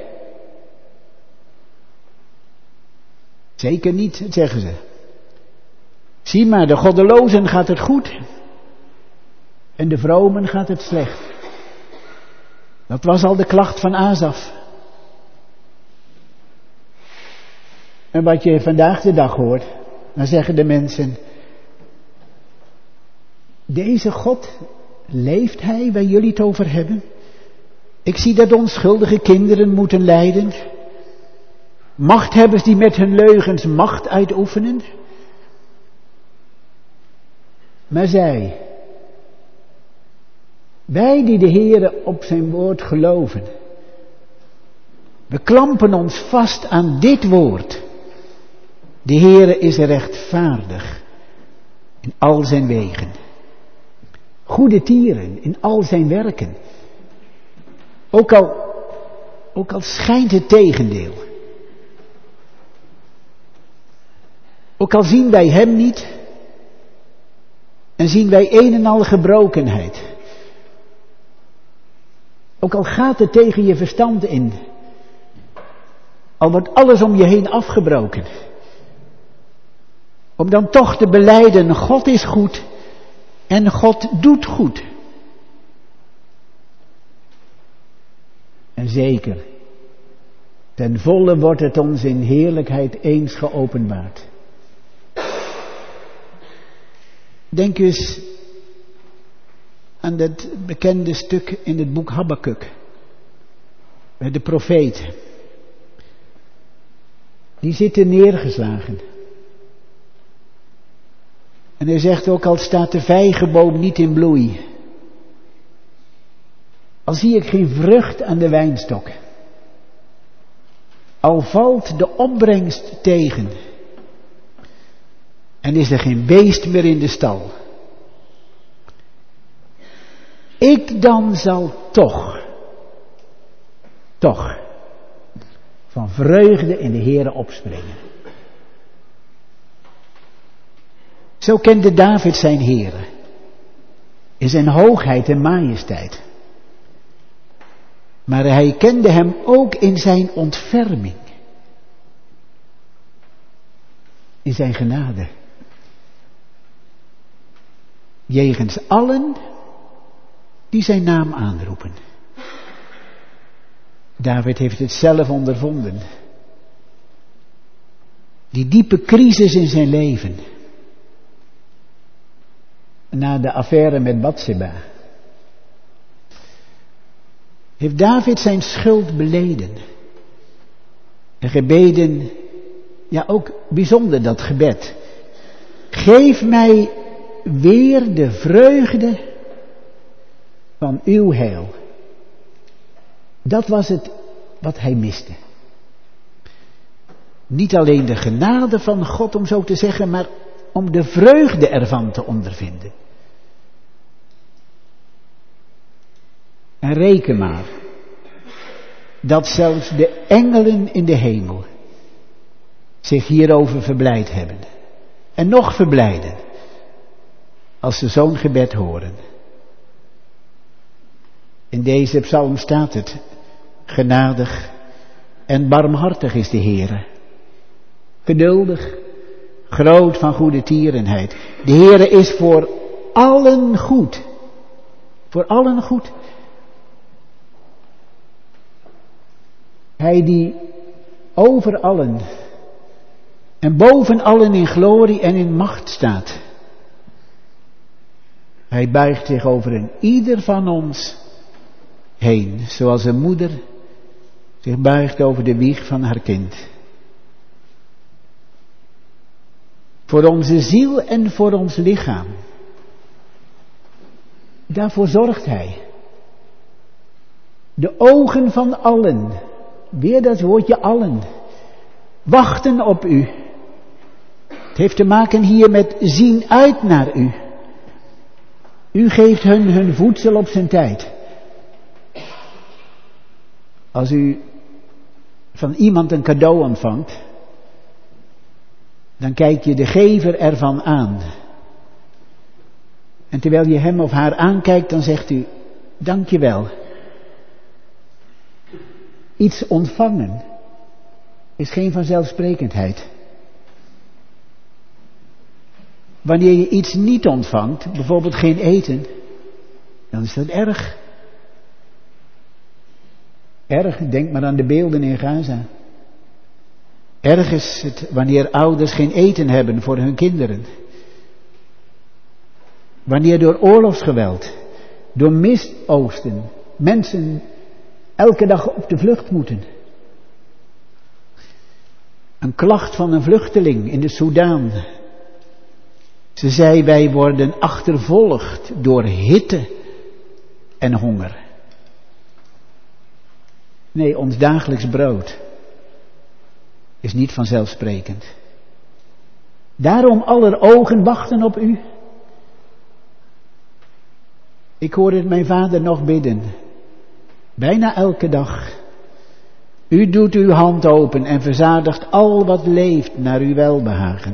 Zeker niet, zeggen ze. Zie maar, de goddelozen gaat het goed en de vromen gaat het slecht. Dat was al de klacht van Asaf. En wat je vandaag de dag hoort, dan zeggen de mensen: deze God, leeft hij waar jullie het over hebben? Ik zie dat onschuldige kinderen moeten lijden. Machthebbers die met hun leugens macht uitoefenen. Maar wij die de Heere op zijn woord geloven, we klampen ons vast aan dit woord. De Heere is rechtvaardig in al zijn wegen. Goede tieren in al zijn werken. Ook al schijnt het tegendeel. Ook al zien wij hem niet en zien wij een en al gebrokenheid. Ook al gaat het tegen je verstand in. Al wordt alles om je heen afgebroken. Om dan toch te belijden, God is goed en God doet goed. En zeker, ten volle wordt het ons in heerlijkheid eens geopenbaard. Denk eens aan dat bekende stuk in het boek Habakuk. Bij de profeet. Die zitten neergeslagen. En hij zegt ook, al staat de vijgenboom niet in bloei. Al zie ik geen vrucht aan de wijnstok. Al valt de opbrengst tegen. En is er geen beest meer in de stal. Ik dan zal toch, van vreugde in de Heere opspringen. Zo kende David zijn Heere. In zijn hoogheid en majesteit. Maar hij kende hem ook in zijn ontferming. In zijn genade. Jegens allen die zijn naam aanroepen. David heeft het zelf ondervonden. Die diepe crisis in zijn leven. Na de affaire met Batseba. Heeft David zijn schuld beleden. En gebeden, ja ook bijzonder dat gebed. Geef mij weer de vreugde van uw heil. Dat was het wat hij miste. Niet alleen de genade van God om zo te zeggen, maar om de vreugde ervan te ondervinden. En reken maar dat zelfs de engelen in de hemel zich hierover verblijd hebben. En nog verblijden als ze zo'n gebed horen. In deze psalm staat het: genadig en barmhartig is de Heere. Geduldig, groot van goede tierenheid. De Heere is voor allen goed. Voor allen goed. Hij die over allen en boven allen in glorie en in macht staat. Hij buigt zich over een ieder van ons heen, zoals een moeder zich buigt over de wieg van haar kind. Voor onze ziel en voor ons lichaam. Daarvoor zorgt hij. De ogen van allen, weer dat woordje allen, wachten op u. Het heeft te maken hier met zien uit naar u. U geeft hun voedsel op zijn tijd. Als u van iemand een cadeau ontvangt, dan kijk je de gever ervan aan. En terwijl je hem of haar aankijkt, dan zegt u, dank je wel. Iets ontvangen is geen vanzelfsprekendheid. Wanneer je iets niet ontvangt, bijvoorbeeld geen eten, dan is dat erg. Erg, denk maar aan de beelden in Gaza. Erg is het wanneer ouders geen eten hebben voor hun kinderen. Wanneer door oorlogsgeweld, door misoosten, mensen elke dag op de vlucht moeten. Een klacht van een vluchteling in de Soedan. Ze zei, wij worden achtervolgd door hitte en honger. Nee, ons dagelijks brood is niet vanzelfsprekend. Daarom aller ogen wachten op u. Ik hoorde mijn vader nog bidden. Bijna elke dag. U doet uw hand open en verzadigt al wat leeft naar uw welbehagen.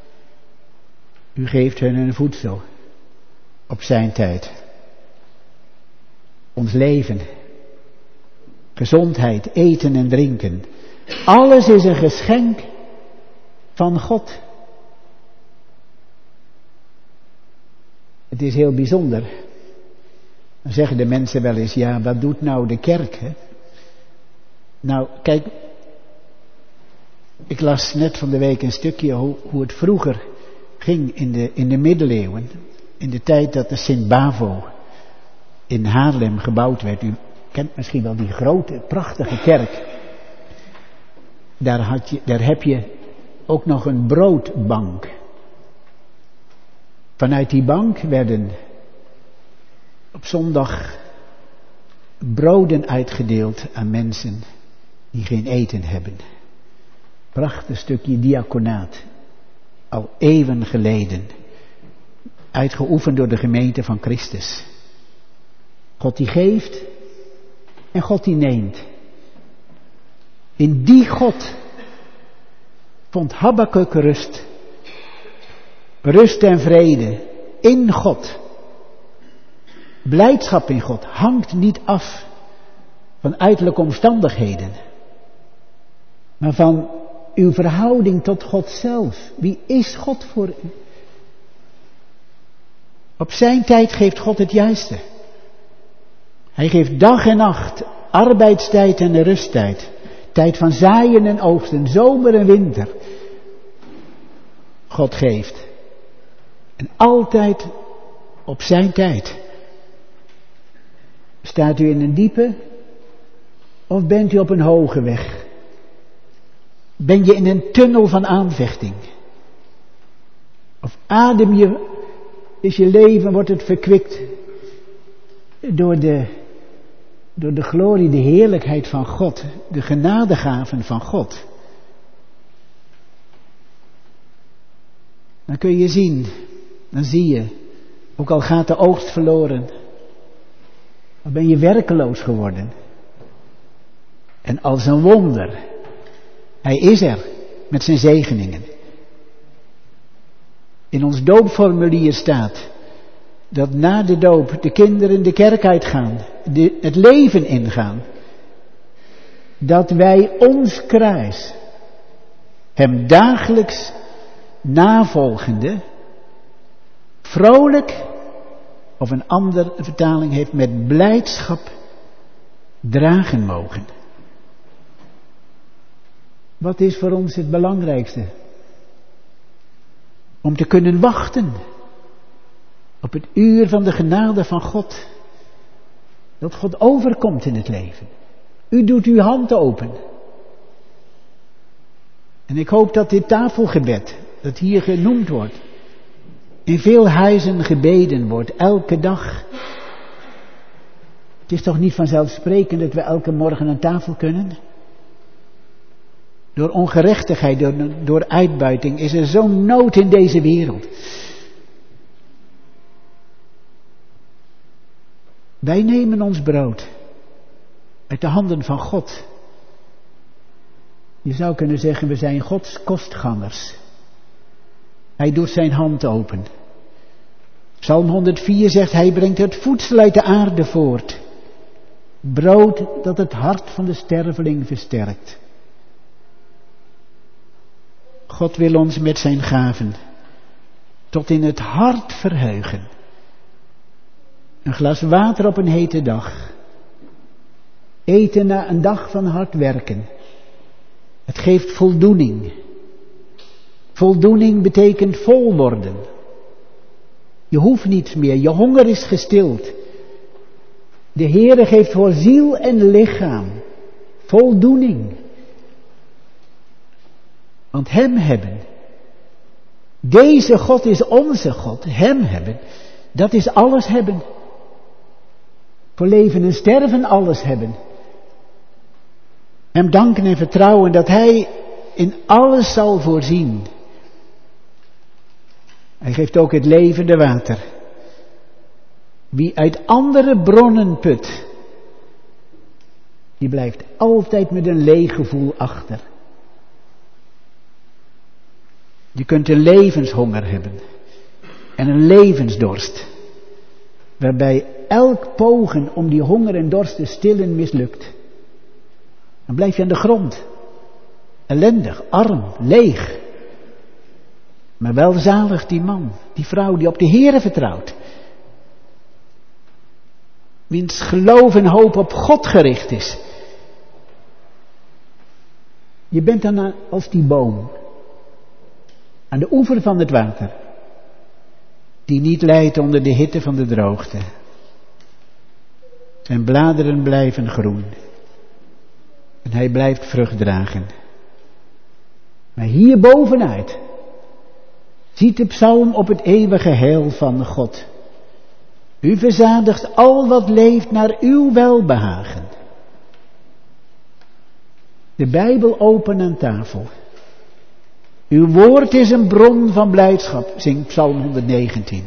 U geeft hun voedsel op zijn tijd. Ons leven, gezondheid, eten en drinken. Alles is een geschenk van God. Het is heel bijzonder. Dan zeggen de mensen wel eens, ja, wat doet nou de kerk? Hè? Nou, kijk, ik las net van de week een stukje hoe het vroeger ging in de middeleeuwen. In de tijd dat de Sint-Bavo in Haarlem gebouwd werd. U kent misschien wel die grote, prachtige kerk. Daar heb je ook nog een broodbank. Vanuit die bank werden op zondag broden uitgedeeld aan mensen die geen eten hebben. Prachtig stukje diaconaat. Al eeuwen geleden. Uitgeoefend door de gemeente van Christus. God die geeft en God die neemt. In die God vond Habakuk rust. Rust en vrede in God. Blijdschap in God hangt niet af van uiterlijke omstandigheden. Maar van uw verhouding tot God zelf. Wie is God voor u? Op zijn tijd geeft God het juiste. Hij geeft dag en nacht, arbeidstijd en rusttijd. Tijd van zaaien en oogsten, zomer en winter. God geeft. En altijd op zijn tijd. Staat u in een diepe of bent u op een hoge weg? Ben je in een tunnel van aanvechting? Of adem je, is je leven, wordt het verkwikt door de glorie, de heerlijkheid van God, de genadegaven van God. Dan kun je zien, dan zie je, ook al gaat de oogst verloren, dan ben je werkeloos geworden. En als een wonder, hij is er met zijn zegeningen. In ons doopformulier staat dat na de doop de kinderen de kerk uitgaan, het leven ingaan. Dat wij ons kruis, hem dagelijks navolgende, vrolijk, of een andere vertaling heeft, met blijdschap dragen mogen. Wat is voor ons het belangrijkste? Om te kunnen wachten op het uur van de genade van God. Dat God overkomt in het leven. U doet uw hand open. En ik hoop dat dit tafelgebed, dat hier genoemd wordt, in veel huizen gebeden wordt, elke dag. Het is toch niet vanzelfsprekend dat we elke morgen aan tafel kunnen? Door ongerechtigheid, door uitbuiting is er zo'n nood in deze wereld. Wij nemen ons brood uit de handen van God. Je zou kunnen zeggen, we zijn Gods kostgangers. Hij doet zijn hand open. Psalm 104 zegt, hij brengt het voedsel uit de aarde voort. Brood dat het hart van de sterveling versterkt. God wil ons met zijn gaven tot in het hart verheugen. Een glas water op een hete dag. Eten na een dag van hard werken. Het geeft voldoening. Voldoening betekent vol worden. Je hoeft niets meer, je honger is gestild. De Heere geeft voor ziel en lichaam voldoening. Want hem hebben, deze God is onze God, hem hebben, dat is alles hebben. Voor leven en sterven alles hebben. Hem danken en vertrouwen dat hij in alles zal voorzien. Hij geeft ook het levende water. Wie uit andere bronnen put, die blijft altijd met een leeg gevoel achter. Je kunt een levenshonger hebben en een levensdorst, waarbij elk pogen om die honger en dorst te stillen mislukt. Dan blijf je aan de grond, ellendig, arm, leeg. Maar welzalig die man, die vrouw die op de Heere vertrouwt. Wiens geloof en hoop op God gericht is. Je bent dan als die boom. Aan de oever van het water. Die niet lijdt onder de hitte van de droogte. Zijn bladeren blijven groen. En hij blijft vrucht dragen. Maar hier bovenuit ziet de psalm op het eeuwige heil van God. U verzadigt al wat leeft naar uw welbehagen. De Bijbel open aan tafel. Uw woord is een bron van blijdschap, zingt Psalm 119.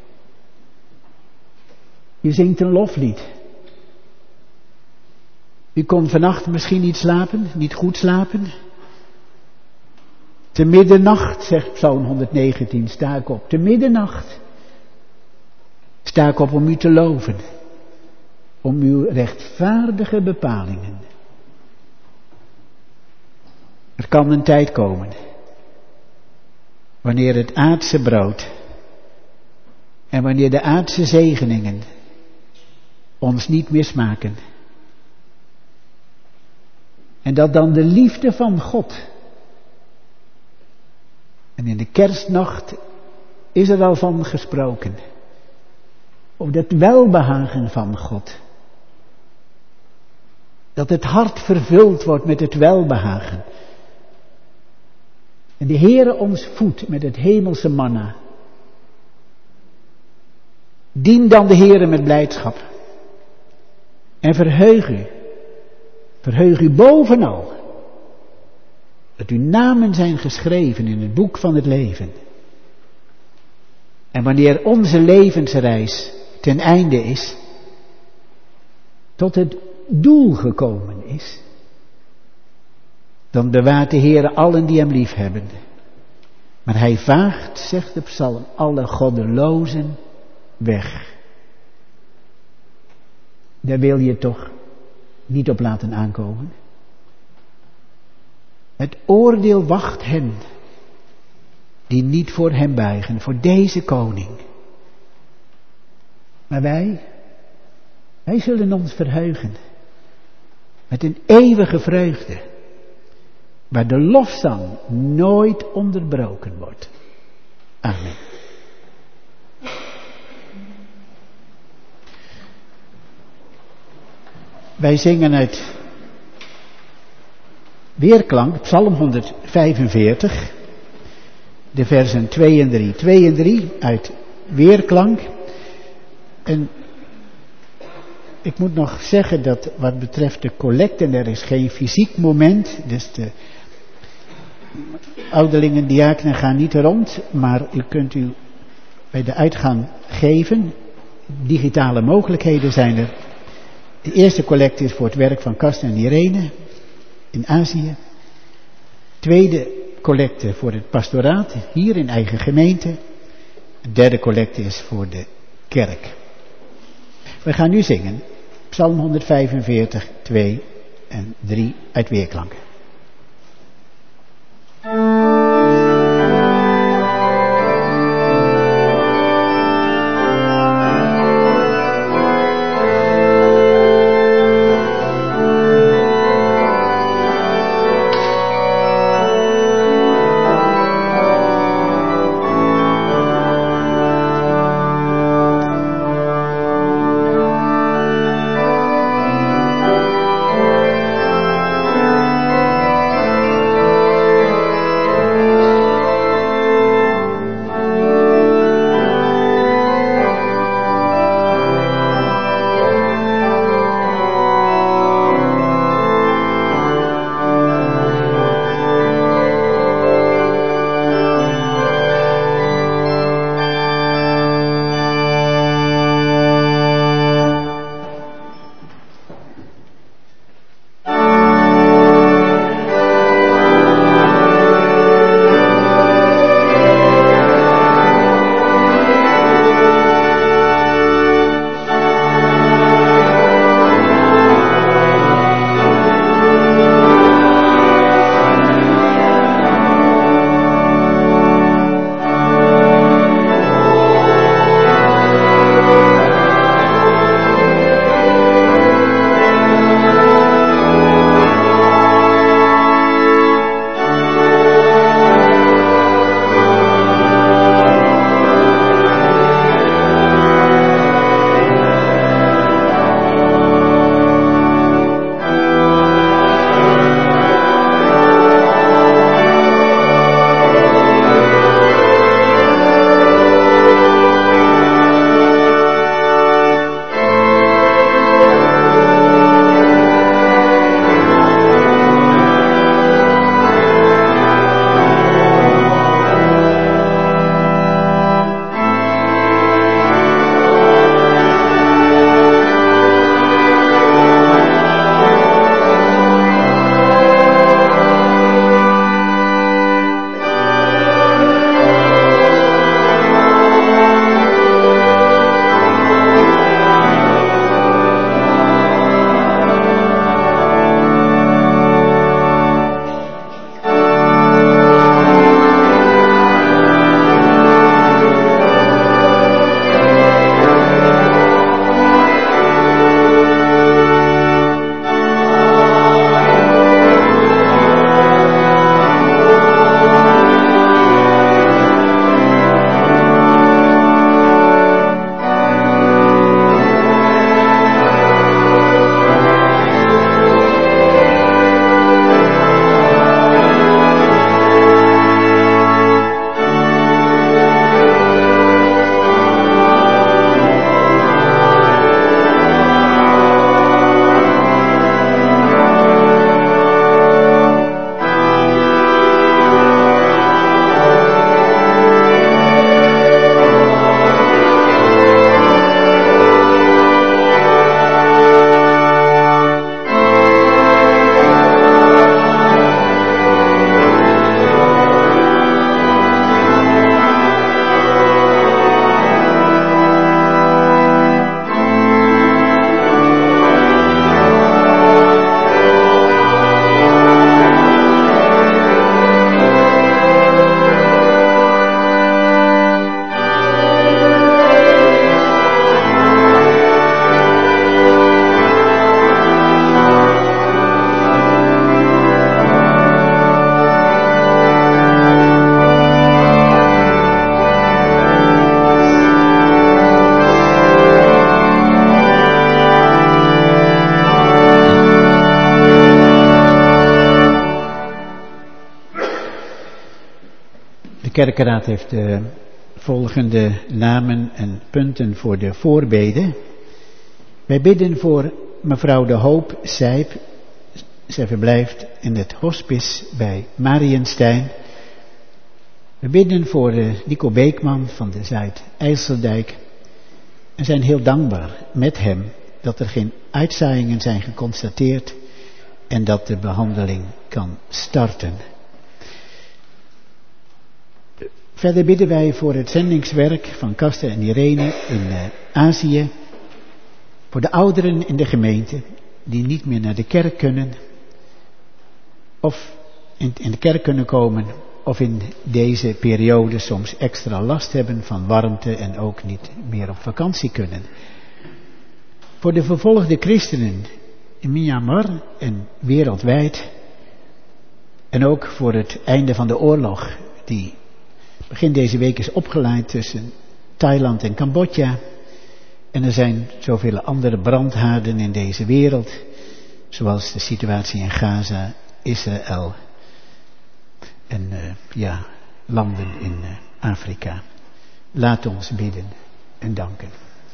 Je zingt een loflied. U kon vannacht misschien niet slapen, niet goed slapen. Te middernacht, zegt Psalm 119, sta ik op. Te middernacht sta ik op om u te loven. Om uw rechtvaardige bepalingen. Er kan een tijd komen. Wanneer het aardse brood en wanneer de aardse zegeningen ons niet meer smaken. En dat dan de liefde van God. En in de kerstnacht is er al van gesproken. Over het welbehagen van God. Dat het hart vervuld wordt met het welbehagen. En de Heere ons voedt met het hemelse manna. Dien dan de Heere met blijdschap. En verheug u. Verheug u bovenal. Dat uw namen zijn geschreven in het boek van het leven. En wanneer onze levensreis ten einde is. Tot het doel gekomen is. Dan bewaart de Heere allen die hem lief hebben. Maar hij vaagt, zegt de psalm, alle goddelozen weg. Daar wil je toch niet op laten aankomen. Het oordeel wacht hen die niet voor hem buigen, voor deze koning. Maar wij zullen ons verheugen met een eeuwige vreugde, waar de lofzang nooit onderbroken wordt. Amen. Wij zingen uit Weerklank, Psalm 145, de versen 2 en 3. 2 en 3 uit Weerklank. En ik moet nog zeggen dat wat betreft de collecte, er is geen fysiek moment, dus de ouderlingen, diakenen gaan niet rond, maar u kunt u bij de uitgang geven. digitale mogelijkheden zijn er. De eerste collecte is voor het werk van Karsten en Irene in Azië. Tweede collecte voor het pastoraat hier in eigen gemeente. De derde collecte is voor de kerk. We gaan nu zingen Psalm 145, 2 en 3 uit Weerklanken. kerkenraad heeft de volgende namen en punten voor de voorbeden. Wij bidden voor mevrouw De Hoop Sijp. Zij verblijft in het hospice bij Mariënstein. We bidden voor Nico Beekman van de Zuid-IJsseldijk. En zijn heel dankbaar met hem dat er geen uitzaaiingen zijn geconstateerd en dat de behandeling kan starten. Verder bidden wij voor het zendingswerk van Kasten en Irene in Azië. Voor de ouderen in de gemeente die niet meer naar de kerk kunnen. Of in de kerk kunnen komen. Of in deze periode soms extra last hebben van warmte en ook niet meer op vakantie kunnen. Voor de vervolgde christenen in Myanmar en wereldwijd. En ook voor het einde van de oorlog die begin deze week is opgeleid tussen Thailand en Cambodja. En er zijn zoveel andere brandhaarden in deze wereld. Zoals de situatie in Gaza, Israël en landen in Afrika. Laat ons bidden en danken.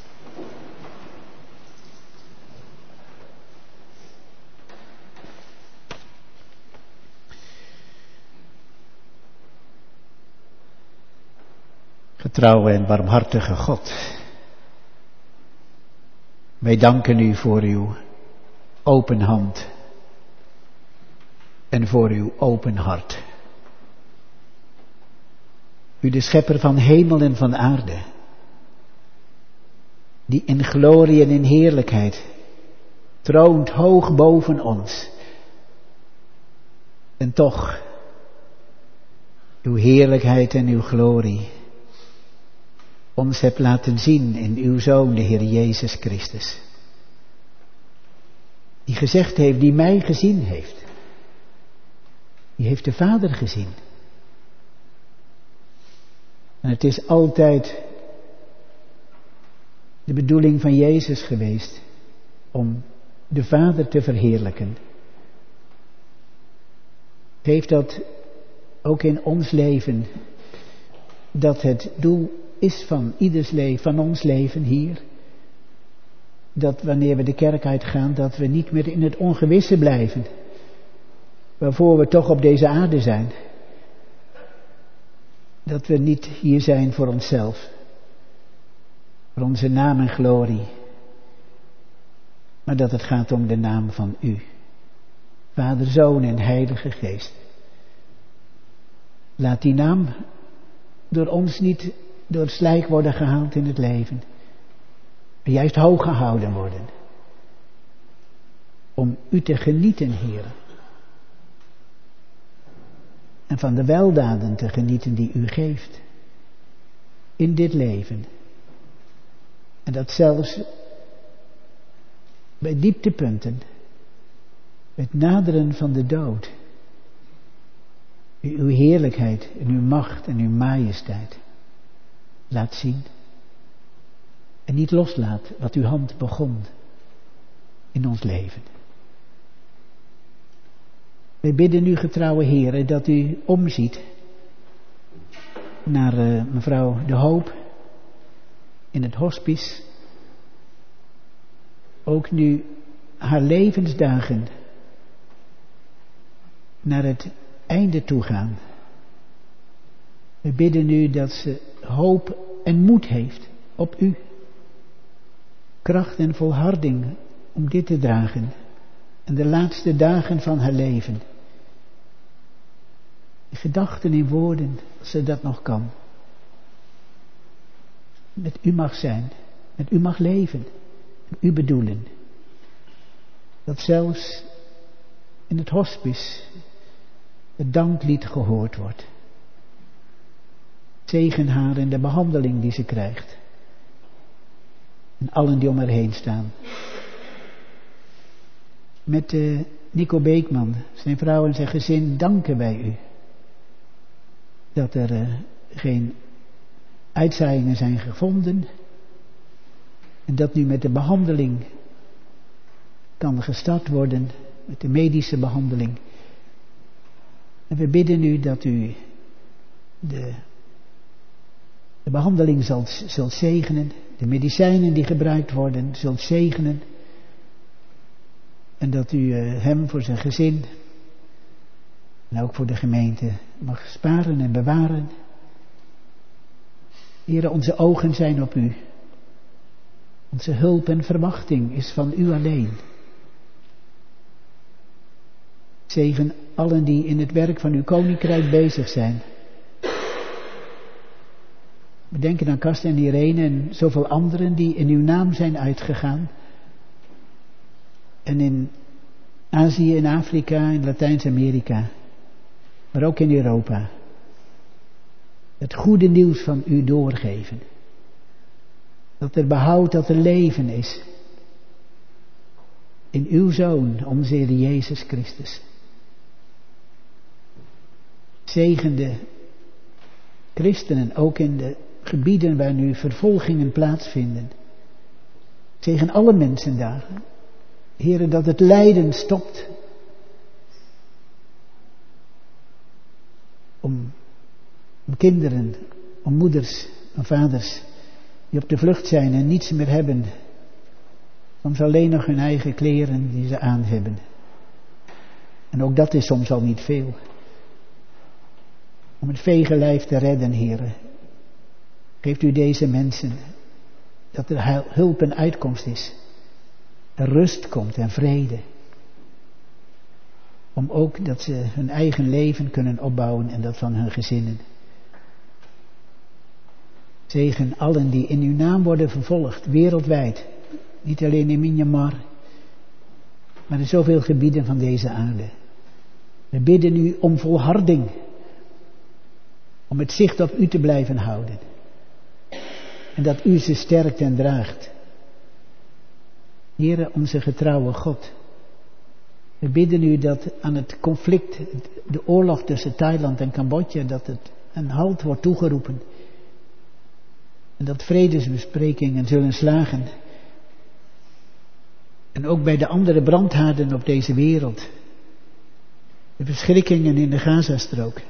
Getrouwe en barmhartige God, wij danken u voor uw open hand en voor uw open hart. U de schepper van hemel en van aarde, die in glorie en in heerlijkheid troont hoog boven ons. En toch, uw heerlijkheid en uw glorie ons hebt laten zien in uw Zoon, de Heer Jezus Christus. Die gezegd heeft, die mij gezien heeft. Die heeft de Vader gezien. En het is altijd de bedoeling van Jezus geweest om de Vader te verheerlijken. Heeft dat ook in ons leven, dat het doel is van ieders leven, van ons leven hier. Dat wanneer we de kerk uitgaan, dat we niet meer in het ongewisse blijven. Waarvoor we toch op deze aarde zijn. Dat we niet hier zijn voor onszelf. Voor onze naam en glorie. Maar dat het gaat om de naam van u. Vader, Zoon en Heilige Geest. Laat die naam door ons niet door het slijk worden gehaald in het leven. Maar juist hoog gehouden worden. Om u te genieten, Heer. En van de weldaden te genieten die u geeft. In dit leven. En dat zelfs bij dieptepunten. Het naderen van de dood. Uw heerlijkheid en uw macht en uw majesteit laat zien. En niet loslaat wat uw hand begon in ons leven. Wij bidden u, getrouwe Heere, dat u omziet naar mevrouw De Hoop in het hospice. Ook nu haar levensdagen naar het einde toe gaan. We bidden u dat ze hoop en moed heeft op u. Kracht en volharding om dit te dragen. En de laatste dagen van haar leven. In gedachten, in woorden, als ze dat nog kan. Met u mag zijn. Met u mag leven. En u bedoelen. Dat zelfs in het hospice het danklied gehoord wordt. Zegen haar in de behandeling die ze krijgt. En allen die om haar heen staan. Met Nico Beekman, zijn vrouw en zijn gezin, danken wij u. Dat er geen uitzaaiingen zijn gevonden. En dat nu met de behandeling kan gestart worden. Met de medische behandeling. En we bidden u dat u de behandeling zult zegenen. De medicijnen die gebruikt worden zult zegenen. En dat u hem voor zijn gezin en ook voor de gemeente mag sparen en bewaren. Heere, onze ogen zijn op u. Onze hulp en verwachting is van u alleen. Zegen allen die in het werk van uw koninkrijk bezig zijn. We denken aan Karsten en Irene en zoveel anderen die in uw naam zijn uitgegaan. En in Azië, in Afrika, in Latijns-Amerika. Maar ook in Europa. Het goede nieuws van u doorgeven. Dat er behoud, dat er leven is. In uw Zoon, onze Heer Jezus Christus. Zegen de christenen, ook in de gebieden waar nu vervolgingen plaatsvinden. Zegen alle mensen daar. Heere, dat het lijden stopt. Om kinderen, om moeders, om vaders die op de vlucht zijn en niets meer hebben. Soms alleen nog hun eigen kleren die ze aan hebben. En ook dat is soms al niet veel. Om het vege lijf te redden, Heere. Geeft u deze mensen dat er hulp en uitkomst is. Er rust komt en vrede. Om ook dat ze hun eigen leven kunnen opbouwen en dat van hun gezinnen. Zegen allen die in uw naam worden vervolgd, wereldwijd. Niet alleen in Myanmar, maar in zoveel gebieden van deze aarde. We bidden u om volharding. Om het zicht op u te blijven houden. En dat u ze sterkt en draagt. Heere, onze getrouwe God. We bidden u dat aan het conflict, de oorlog tussen Thailand en Cambodja, dat het een halt wordt toegeroepen. En dat vredesbesprekingen zullen slagen. En ook bij de andere brandhaarden op deze wereld. De verschrikkingen in de Gazastrook.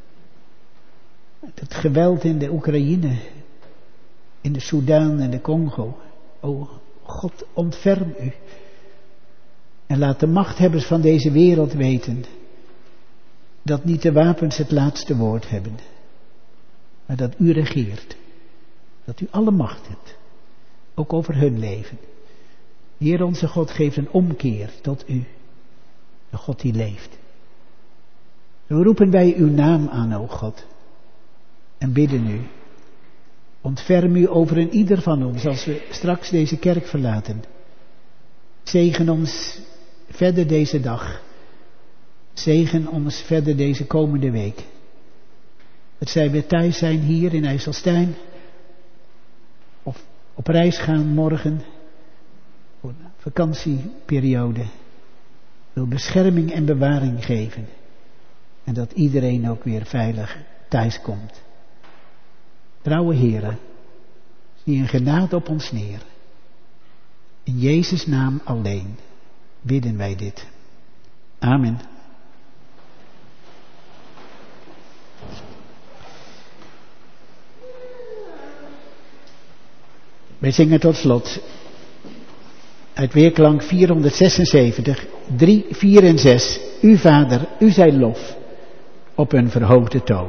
Het geweld in de Oekraïne. In de Soedan en de Congo. O God, ontferm u. En laat de machthebbers van deze wereld weten. Dat niet de wapens het laatste woord hebben. Maar dat u regeert. Dat u alle macht hebt. Ook over hun leven. Heer onze God, geeft een omkeer tot u. De God die leeft. Zo roepen wij uw naam aan, o God. En bidden u. Ontferm u over een ieder van ons als we straks deze kerk verlaten. Zegen ons verder deze dag. Zegen ons verder deze komende week. Dat zij weer thuis zijn hier in IJsselstein. Of op reis gaan morgen. Voor een vakantieperiode. Wil bescherming en bewaring geven. En dat iedereen ook weer veilig thuis komt. Trouwe Heere, zie een genade op ons neer. In Jezus' naam alleen bidden wij dit. Amen. Wij zingen tot slot uit Weerklank 476, 3, 4 en 6. U Vader, u zij lof op een verhoogde toon.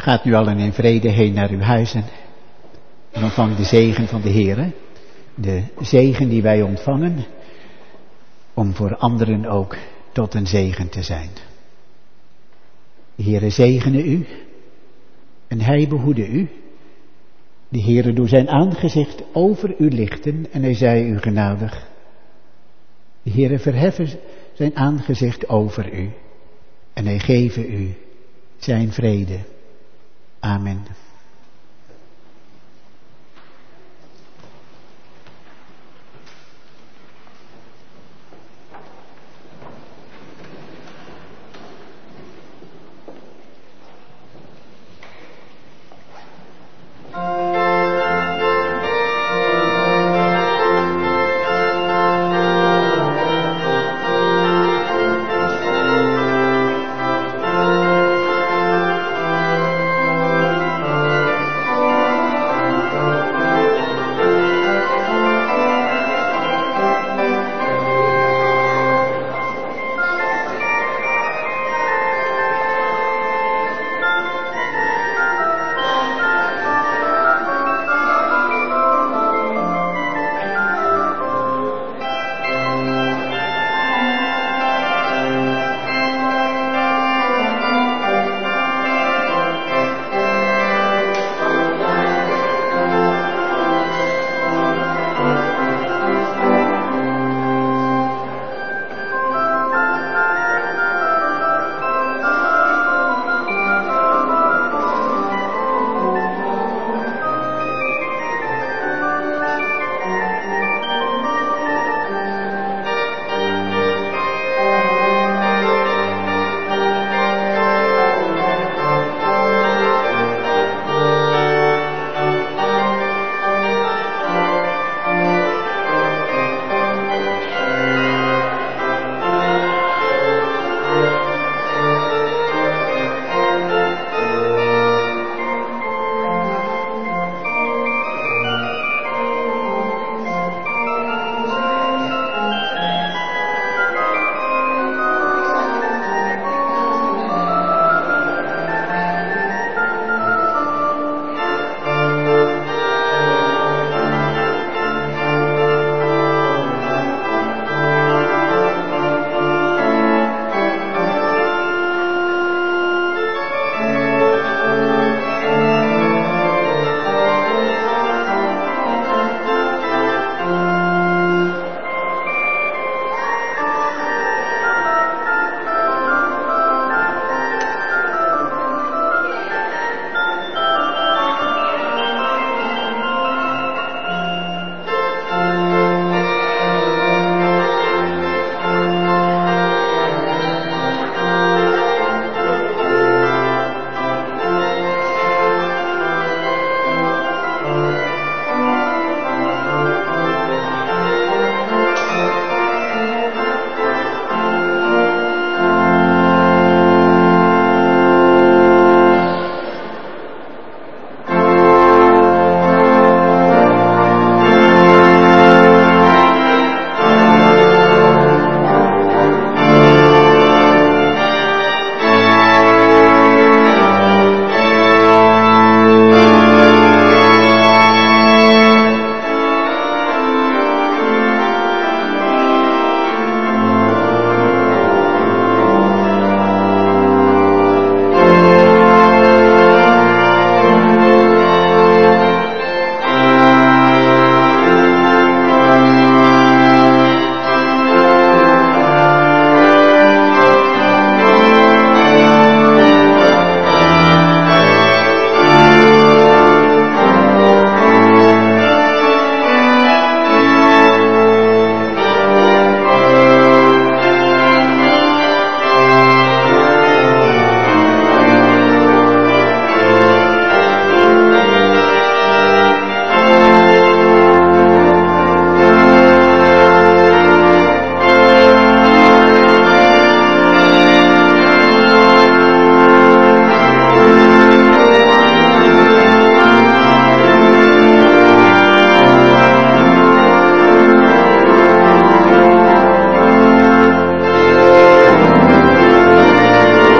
Gaat nu allen in vrede heen naar uw huizen. En ontvang de zegen van de Heere. De zegen die wij ontvangen. Om voor anderen ook tot een zegen te zijn. De Heere zegene u. En hij behoede u. De Heere doet zijn aangezicht over u lichten en hij zij u genadig. De Heere verheffen zijn aangezicht over u en hij geven u zijn vrede. Amen.